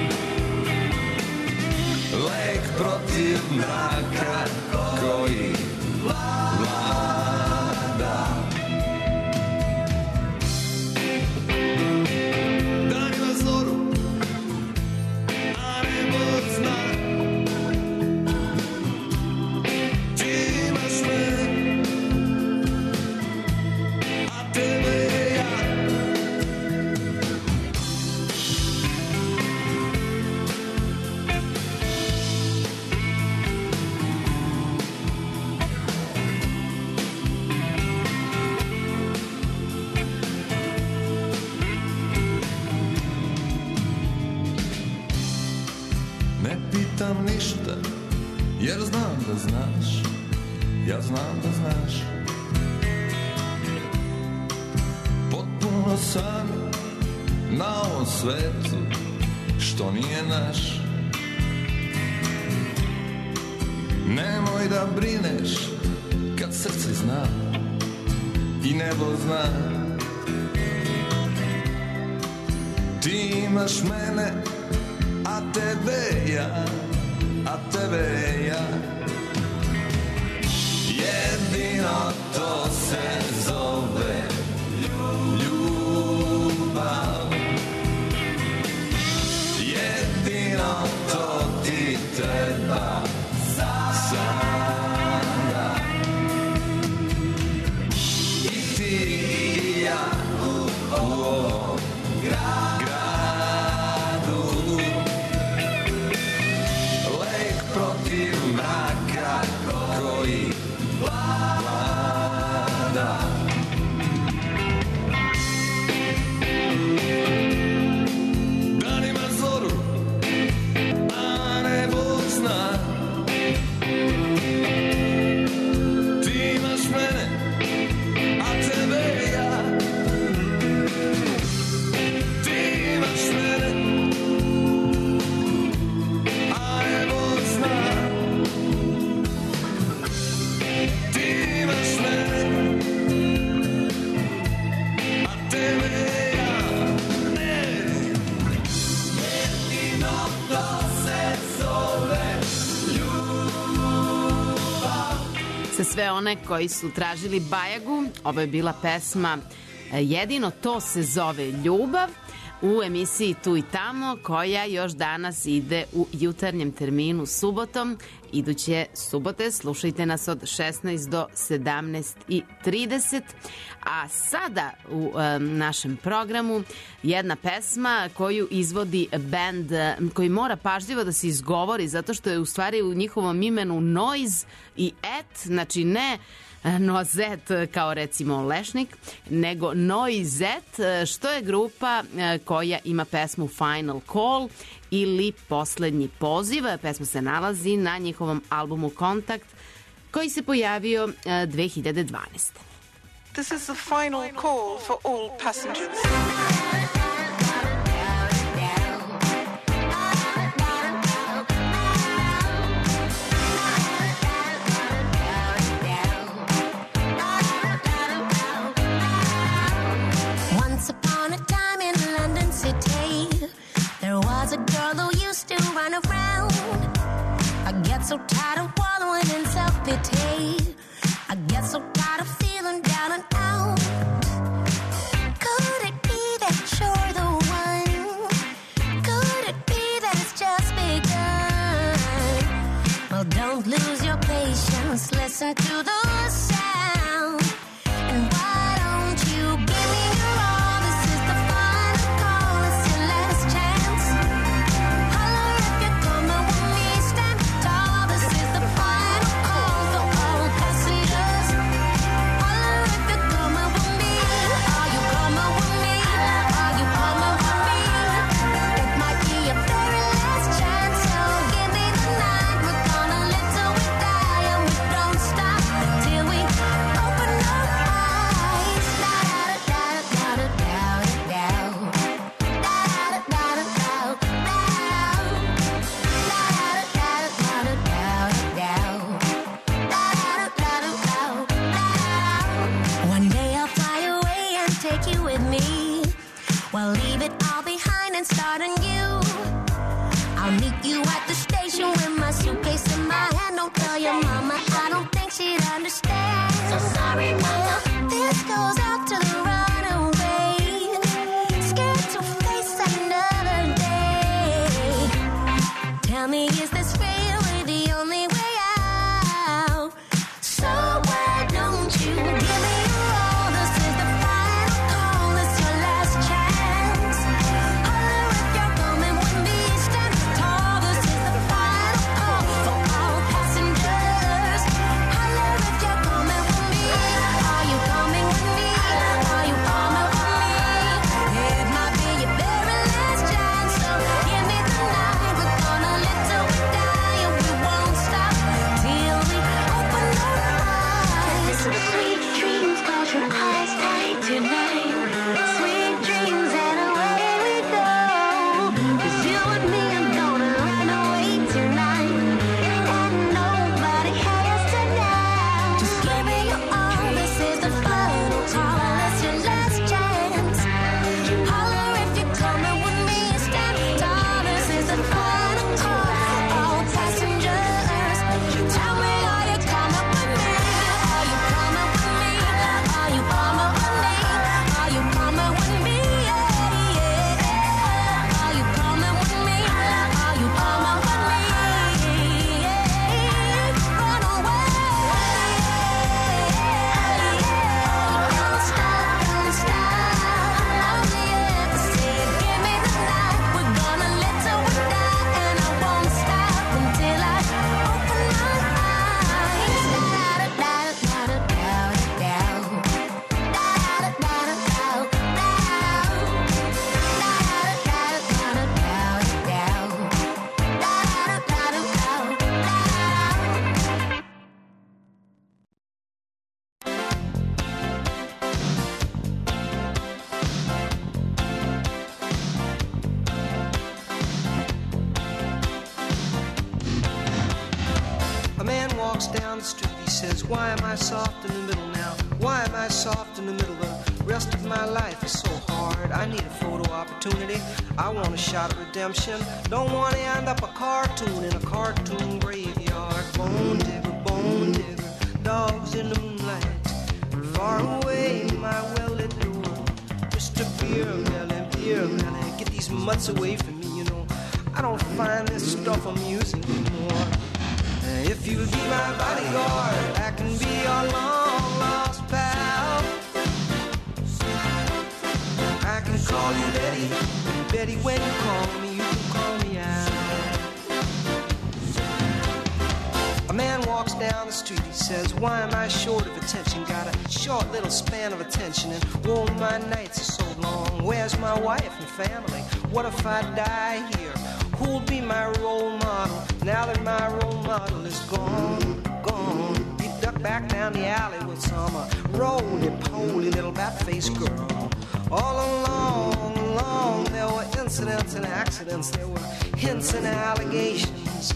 Lek protiv mraka koji vlada. Daj na zoru, a nebo zna. Ti imaš me, a tebe ja. Ne pitam ništa, jer znam da znaš, ja znam da znaš. Potpuno sam na ovom svetu, što nije naš. Nemoj da brineš, kad srce zna i nebo zna. Ti imaš mene, a tebe ja, a tebe ja. Jedino to se zove ljubav. Jedino to ti treba sada. I ti i ja u ovom gradu. Protiv mraka koji vlada. Dan ima zoru, a nebo zna. Ti imaš mene, a tebe ja. Ti imaš mene, a nebo zna. Ti imaš mene, a tebe ja. Ne. Jedino to se zove ljubav. Za sve one koji su tražili Bajagu, ovo je bila pesma Jedino to se zove ljubav u emisiji Tu i tamo, koja još danas ide u jutarnjem terminu subotom. Iduće subote slušajte nas od 16 do 17:30. A sada u našem programu jedna pesma koju izvodi bend koji mora pažljivo da se izgovori, zato što je u stvari u njihovom imenu Noise i Et, znači ne Noizet kao recimo Lešnik, nego Noizet, što je grupa koja ima pesmu Final Call ili Poslednji poziv. Pesma se nalazi na njihovom albumu Kontakt, koji se pojavio 2012. This is the final call for all passengers. A girl who used to run around. I get so tired of wallowing in self-pity. I get so tired of feeling down and out. Could it be outside to the sound. And why don't you give me your all? This is the final call, it's your last chance. Holler if you're coming with me, stand tall. This is the final call for all passengers. Holler if you're coming with me. Are you coming with me? Are you coming with me? It might be your very last chance, so give me the night. We're gonna live till we die, and we don't stop till we open our eyes. Da da da da da da da da da da da. One day I'll fly away and take you with me. Well, leave it all behind and start anew. I'll meet you at the station with my suitcase in my hand. Don't tell your mama, I don't think she'd understand. So sorry, mama. This goes out to the runaway, scared to face another day. Tell me, is this really the only way out? So why don't you give me your all? This is the final call, it's your last chance. Holler if you're coming with me, stand tall. This is the final call for all passengers. Holler if you're coming with me. Are you coming with me? Are you coming with me? It might be your very last chance, so give me the night. We're gonna live till we die, and we won't stop till we open our eyes. Sweet dreams, close your eyes tight tonight. Sweet dreams, and away we go. 'Cause you and me are gonna run away tonight, and nobody has to know. Just give me your all. This is the final call. It's your last chance. Holler if you're coming with me. Stand tall. This is the final call for all passengers. Tell me, are you coming with me? Are you coming with me? Are you coming with me? Are you coming with me? Yeah, yeah. Are you coming with me? Are you coming with me? Yeah. Run away. Don't stop, don't stop. Yeah. Say, give me the night. We're gonna live till we die, and I won't stop until I open my eyes. Da da da da da da. A man walks down the street, he says, why am I soft in the middle now? Why am I soft in the middle? The rest of my life is so hard. I need a photo opportunity. I want a shot at redemption. Don't want to end up a cartoon in a cartoon graveyard. Bone digger, dogs in the moonlight. Far away, my well-lit door. Mr. Beer Melly, get these mutts away from me, you know. I don't find this stuff amusing anymore. If you'll be my bodyguard, I can be your long-lost pal. I can call you Betty, and Betty, when you call me, you can call me out. A man walks down the street, he says, why am I short of attention? Got a short little span of attention, and oh, my nights are so long. Where's my wife and family? What if I die here? Who'll be my role model now that my role model is gone? You duck back down the alley with some roly-poly little bat-faced girl. All along, there were incidents and accidents, there were hints and allegations.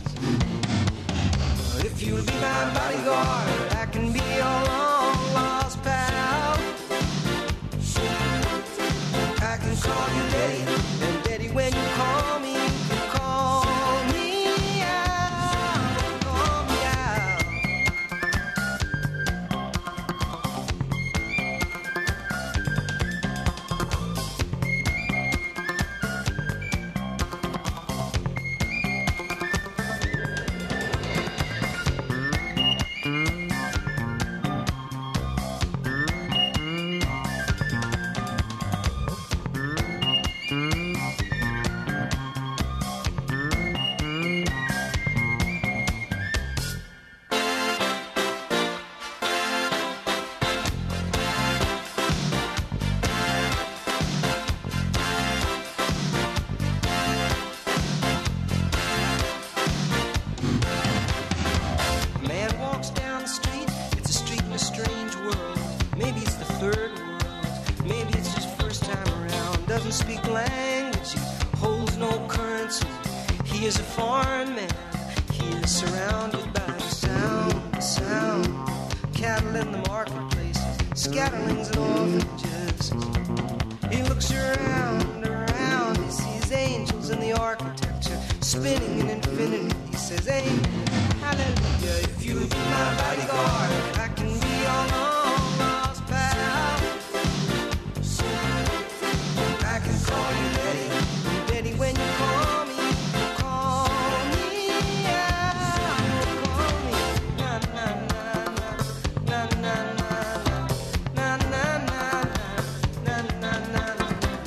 If you'll be my bodyguard, I can be your long-lost pal. I can call you Betty, and Betty, when you call me, you can call me out, call me out. third world. Maybe it's his first time around. Doesn't speak language, he holds no currency. He is a foreign man. He is surrounded by the sound. Cattle in the marketplace, scatterlings and orphanages. He looks around. He sees angels in the architecture, spinning in infinity. He says, amen, hallelujah. If you be my bodyguard, I can be your long lost pal. I can call you Betty, Betty when you call me. Call me out, call me. Na na na na na na na na na na na na.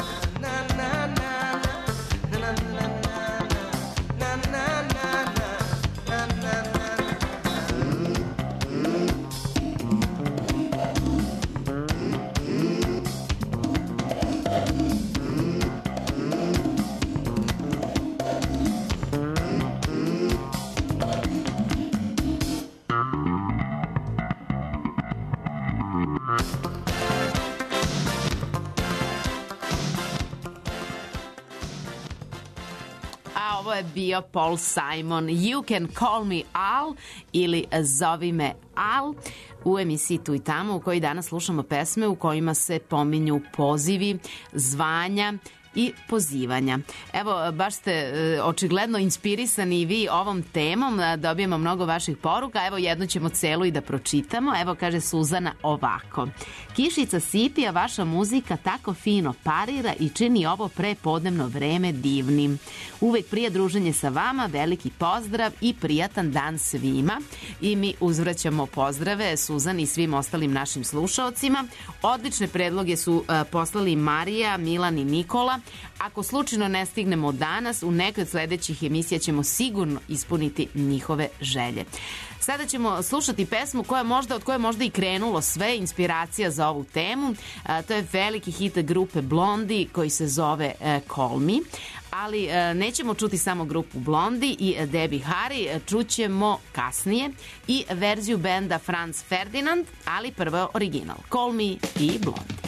Ovo je bio Paul Simon, You Can Call Me Al ili Zovi me Al, u emisiji Tu i tamo u kojoj danas slušamo pesme u kojima se pominju pozivi, zvanja i pozivanja. Evo, baš ste očigledno inspirisani i vi ovom temom, dobijemo mnogo vaših poruka, evo jednu ćemo celu i da pročitamo. Evo kaže Suzana ovako: kišica sipi, a vaša muzika tako fino parira i čini ovo prepodnevno vreme divnim. Uvek prije druženje sa vama, veliki pozdrav i prijatan dan svima. I mi uzvraćamo pozdrave Suzani i svim ostalim našim slušaocima. Odlične predloge su poslali Marija, Milan i Nikola. Ako slučajno ne stignemo danas, u nekoj od sledećih emisija ćemo sigurno ispuniti njihove želje. Sada ćemo slušati pesmu od koje možda i krenulo sve, inspiracija za ovu temu. To je veliki hit grupe Blondie koji se zove Call Me. Ali nećemo čuti samo grupu Blondie i Debbie Harry, čućemo kasnije i verziju benda Franz Ferdinand, ali prvo original Call Me i Blondie.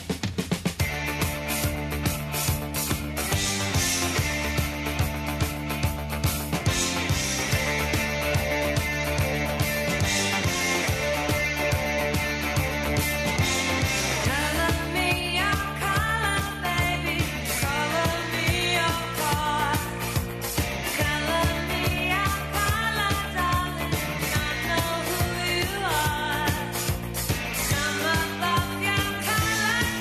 Color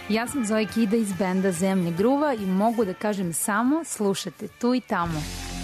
Ja sam Zoe Kida iz benda Zemlje gruva i mogu da kažem samo slušate tu i tamo.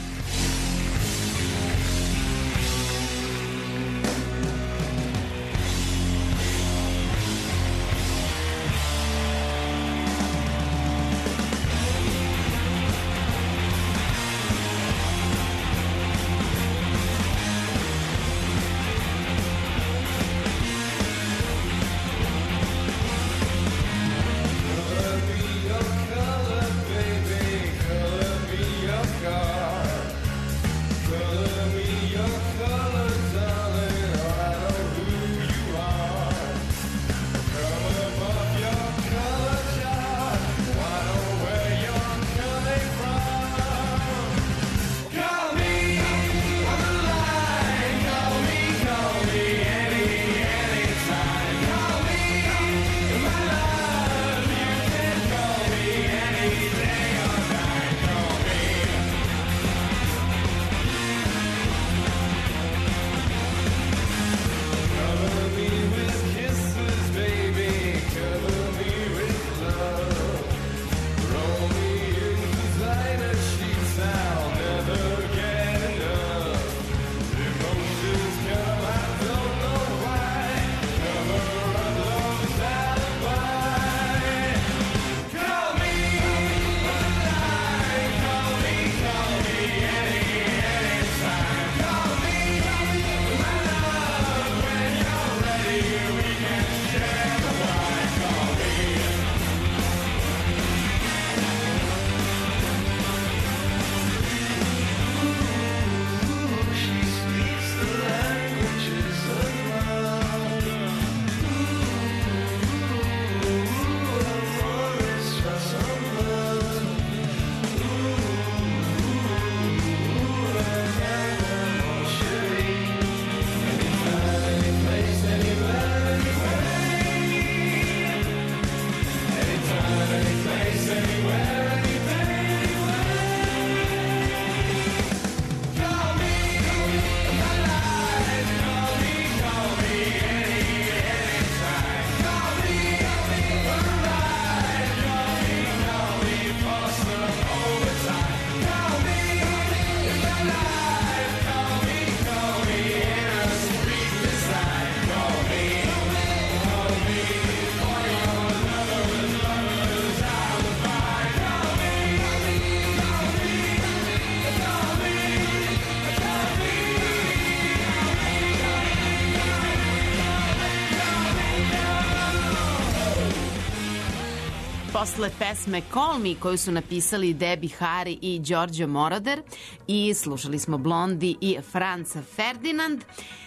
Posle pesme Call Me koju su napisali Debbie Harry i Giorgio Moroder i slušali smo Blondie i Franz Ferdinand,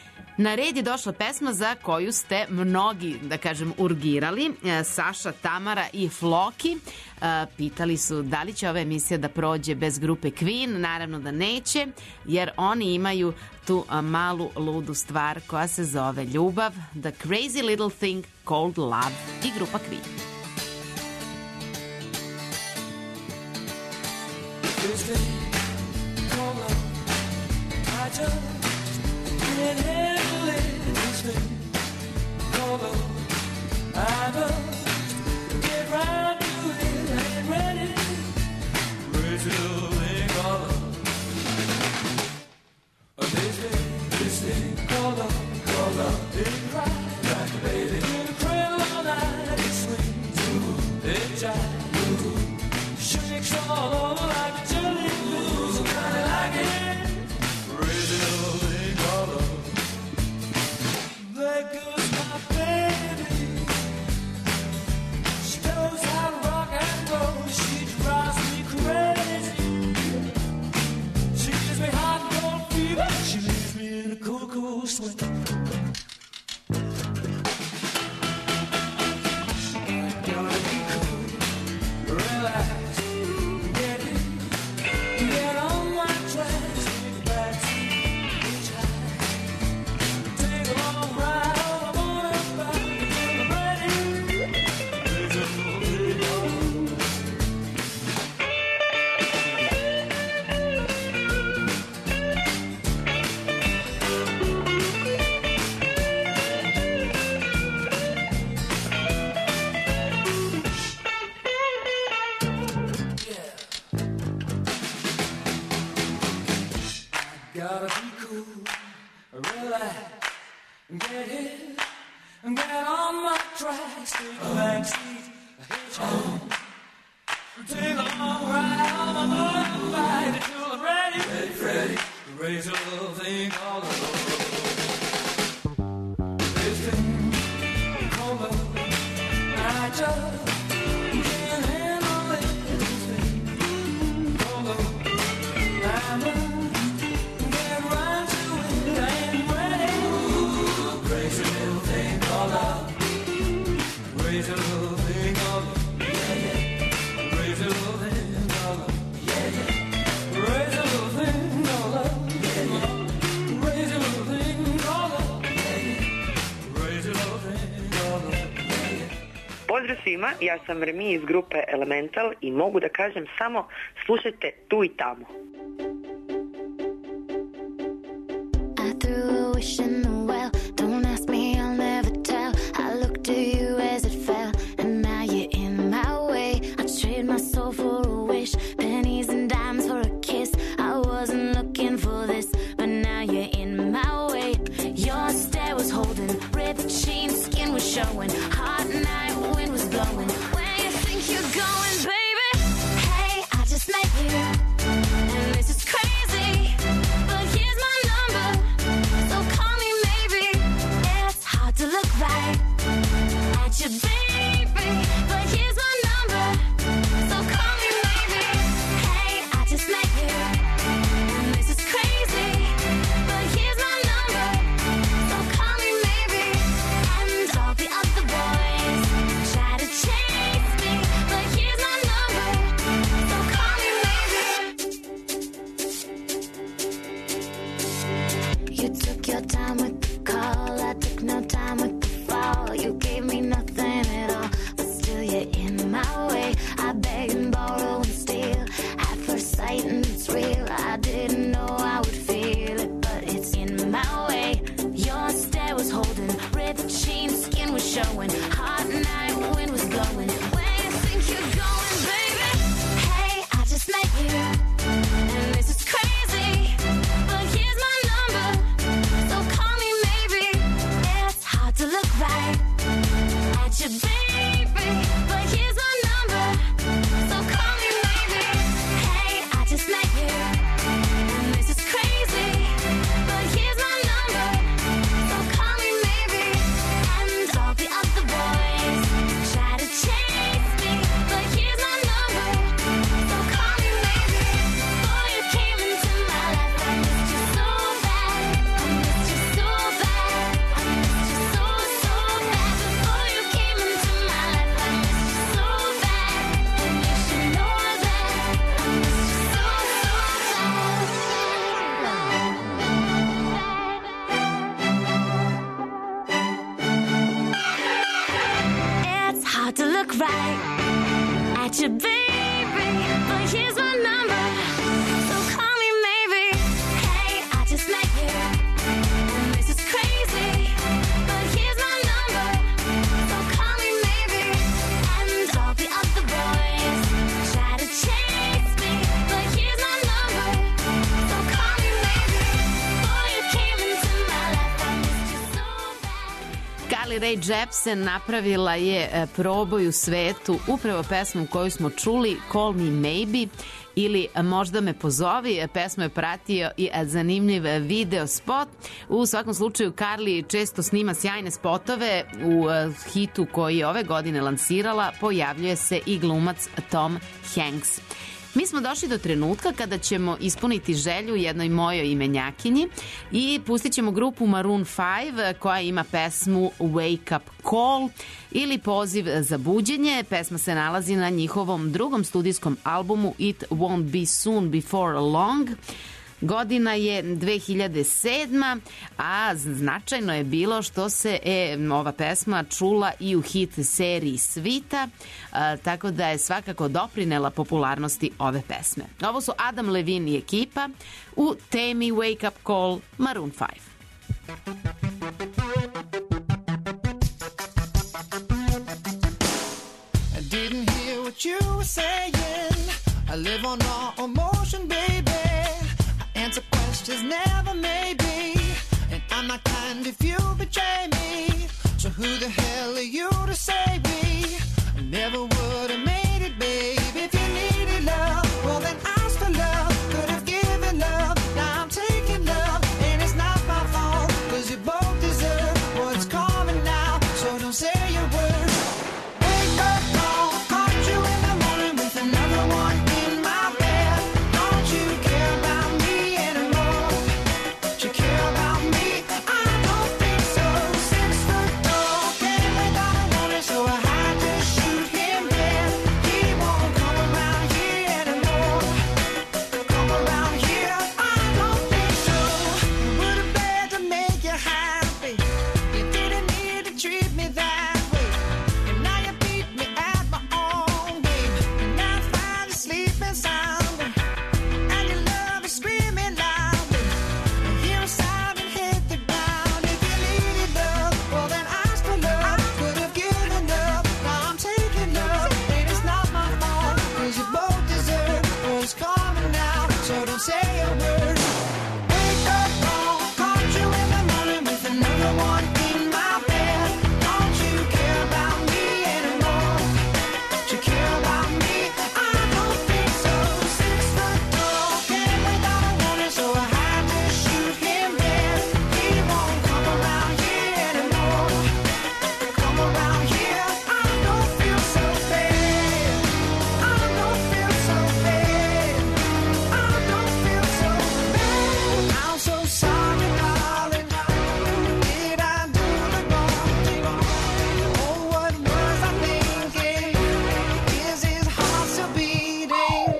na red je došla pesma za koju ste mnogi, da kažem, urgirali. Saša, Tamara i Floki pitali su da li će ova emisija da prođe bez grupe Queen. Naravno da neće, jer oni imaju tu malu ludu stvar koja se zove ljubav. The Crazy Little Thing Called Love i grupa Queen. This thing called love, I just can't handle it. This thing called love, I must get round to it. I ain't ready. Crazy little thing called love. This thing called love, it cries like a baby. In the cradle all night, it swings, it jives, shakes all over like a jelly blue. So kinda like it, crazy little thing called love. There goes my baby. She knows how to rock and roll. She drives me crazy. She gives me hot and cold fever. She leaves me in a cool, cool sweat. Gotta be cool, relax. cool, relax, get hit, get on my tracks, take a back seat, hitchhike, take a long ride on my motorbike until I'm ready, ready, raise a little thing called a love. This thing called love, I just can't handle it. This thing called love, I must get right to it. I ain't ready. Raise a little thing called love. Raise a little thing called love. Yeah, yeah. Raise a little thing called love. Yeah, yeah. Raise a little thing called love. Yeah, yeah. Raise a little thing called love. Yeah, yeah. Raise a little thing called love. Yeah, yeah. Pozdrav svima, ja sam Remi iz grupe Elemental i mogu da kažem samo slušajte tu i tamo. I threw a wish in the well. Don't ask me, I'll never tell. I looked at you as it fell, and now you're in my way. I trade my soul for a wish, pennies and dimes for a kiss. I wasn't looking for this, but now you're in my way. Your stare was holding, ripped jeans, skin was showing. Hot night, wind was blowing. Where you think you're going, baby? Hey, I just met you, and this is crazy. But here's my number, so call me maybe. It's hard to look right at you, baby. But here's my number, so call me maybe. Hey, I just met you, and this is crazy. But here's my number, so call me maybe. And all the other boys try to chase me, but here's my number, so call me maybe. You took your time with the call, I took no time with the fall. You gave me nothing at all, but still you're in my way. I beg and borrow and steal at first sight, and it's real. I didn't know I would feel it, but it's in my way. Your stare was holding, ripped jeans, skin was showing. Hot night, wind was blowing. Where you think you're going, baby? Hey, I just met you, and this is crazy. But here's my number, so call me maybe. It's hard to look right at you, baby. But here's my number, so call me maybe. Hey, I just met you, and this is crazy. But here's my number, so call me maybe. And all the other boys try to chase me, but here's my number, so call me maybe. Before you came into my life, I missed you so bad. I missed you so bad. I missed you so, so bad. Before you came into my life, I missed you so bad. And you should know that. I missed you so, bad. It's hard to look right at you, baby, but here's my number, so call me maybe. Hey, I just met you, and this is crazy, but here's my number, so call me maybe. And all the other boys try to chase me, but here's my number, so call me maybe. Before you came into my life, I missed you so bad. Carly Rae Jepsen napravila je proboj u svetu, upravo pesmu koju smo čuli, Call Me Maybe, ili Možda me pozovi. Pesmu je pratio i zanimljiv video spot. U svakom slučaju Carly često snima sjajne spotove. U hitu koji je ove godine lansirala pojavljuje se i glumac Tom Hanks. Mi smo došli do trenutka kada ćemo ispuniti želju jednoj mojoj imenjakinji i pustit ćemo grupu Maroon 5 koja ima pesmu Wake Up Call ili Poziv za buđenje. Pesma se nalazi na njihovom drugom studijskom albumu It Won't Be Soon Before Long. Godina je 2007. a značajno je bilo što se ova pesma čula i u hit seriji Svita, tako da je svakako doprinela popularnosti ove pesme. Ovo su Adam Levine i ekipa u temi Wake Up Call Maroon 5. I didn't hear what you were saying. I live on raw emotion, baby. I answer questions says never maybe, and I'm not kind if you betray me. So who the hell are you to say we never would have made it, babe? If you needed love, well then ask for love. Could have given love, now I'm taking love, and it's not my fault, cause you both deserve what's coming now. So don't say a word. Wake up, caught you in the morning with another one in my bed. Don't you care about me anymore? Don't you care about me? I don't think so. 6 foot tall, came without a warning, so I had to shoot him dead. He won't come around here anymore. Come around here, I don't think so. Would have been to make you happy. You didn't need to treat me that way. And now you beat me at my own game. And now I'm finally sleeping soundly, and your love is screaming loudly. I hear a sound and hit the ground. If you needed love, well then ask for love. Could have given love, now I'm taking love, and it's not my fault, cause you both deserve what's coming now. So don't say a word. Wake up, caught you in the morning with another one in my bed. Don't you care about me anymore? Don't you care about me? I don't think so. 6 foot tall, came without a warning, so I had to shoot him dead. He won't come around here anymore. Come around here, I don't feel so bad. I don't feel so bad. I don't feel so bad. I'm so sorry, darling. Did I do the wrong thing? Oh, what was I thinking? Is his heart still beating?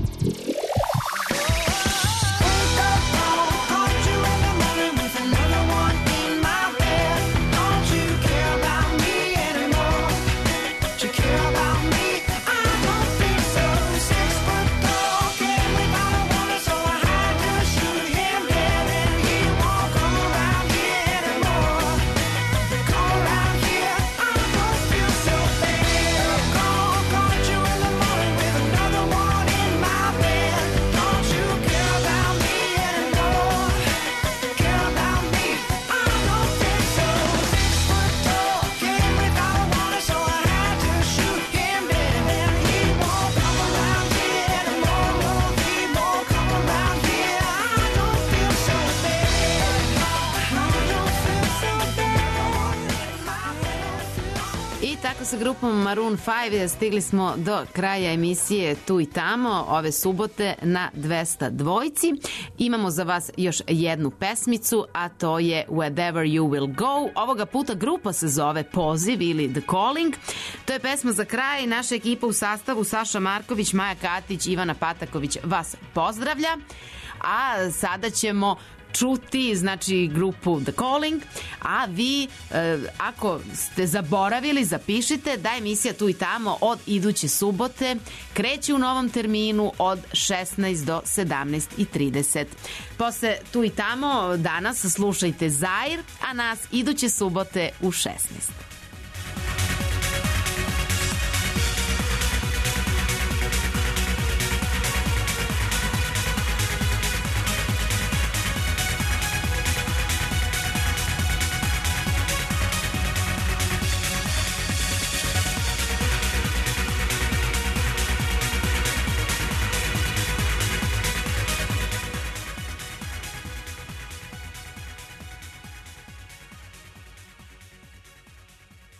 Wake up, caught you in the morning with another one in my bed. Don't you care about me anymore? Don't you care about me? I don't think so. 6 foot tall, came without a warning, so I had to shoot him dead, and he won't come around here anymore. Come around here, I don't feel so bad. Caught you in the morning with another one in my bed. Don't you care about me anymore? Care about me? I don't think so. 6 foot tall, came without a warning, so I had to shoot him dead, and he won't come around here anymore. He won't come around here. I don't feel so bad. I don't feel so bad. I tako sa grupom Maroon 5 stigli smo do kraja emisije Tu i tamo ove subote na 202. Imamo za vas još jednu pesmicu, a to je Wherever You Will Go. Ovoga puta grupa se zove Poziv ili The Calling. To je pesma za kraj. Naša ekipa u sastavu Saša Marković, Maja Katić, Ivana Pataković vas pozdravlja. A sada ćemo čuti, znači, grupu The Calling, a vi ako ste zaboravili, zapišite da emisija Tu i tamo od iduće subote kreće u novom terminu od 16 do 17:30. Posle Tu i tamo danas slušajte Zair, a nas iduće subote u 16.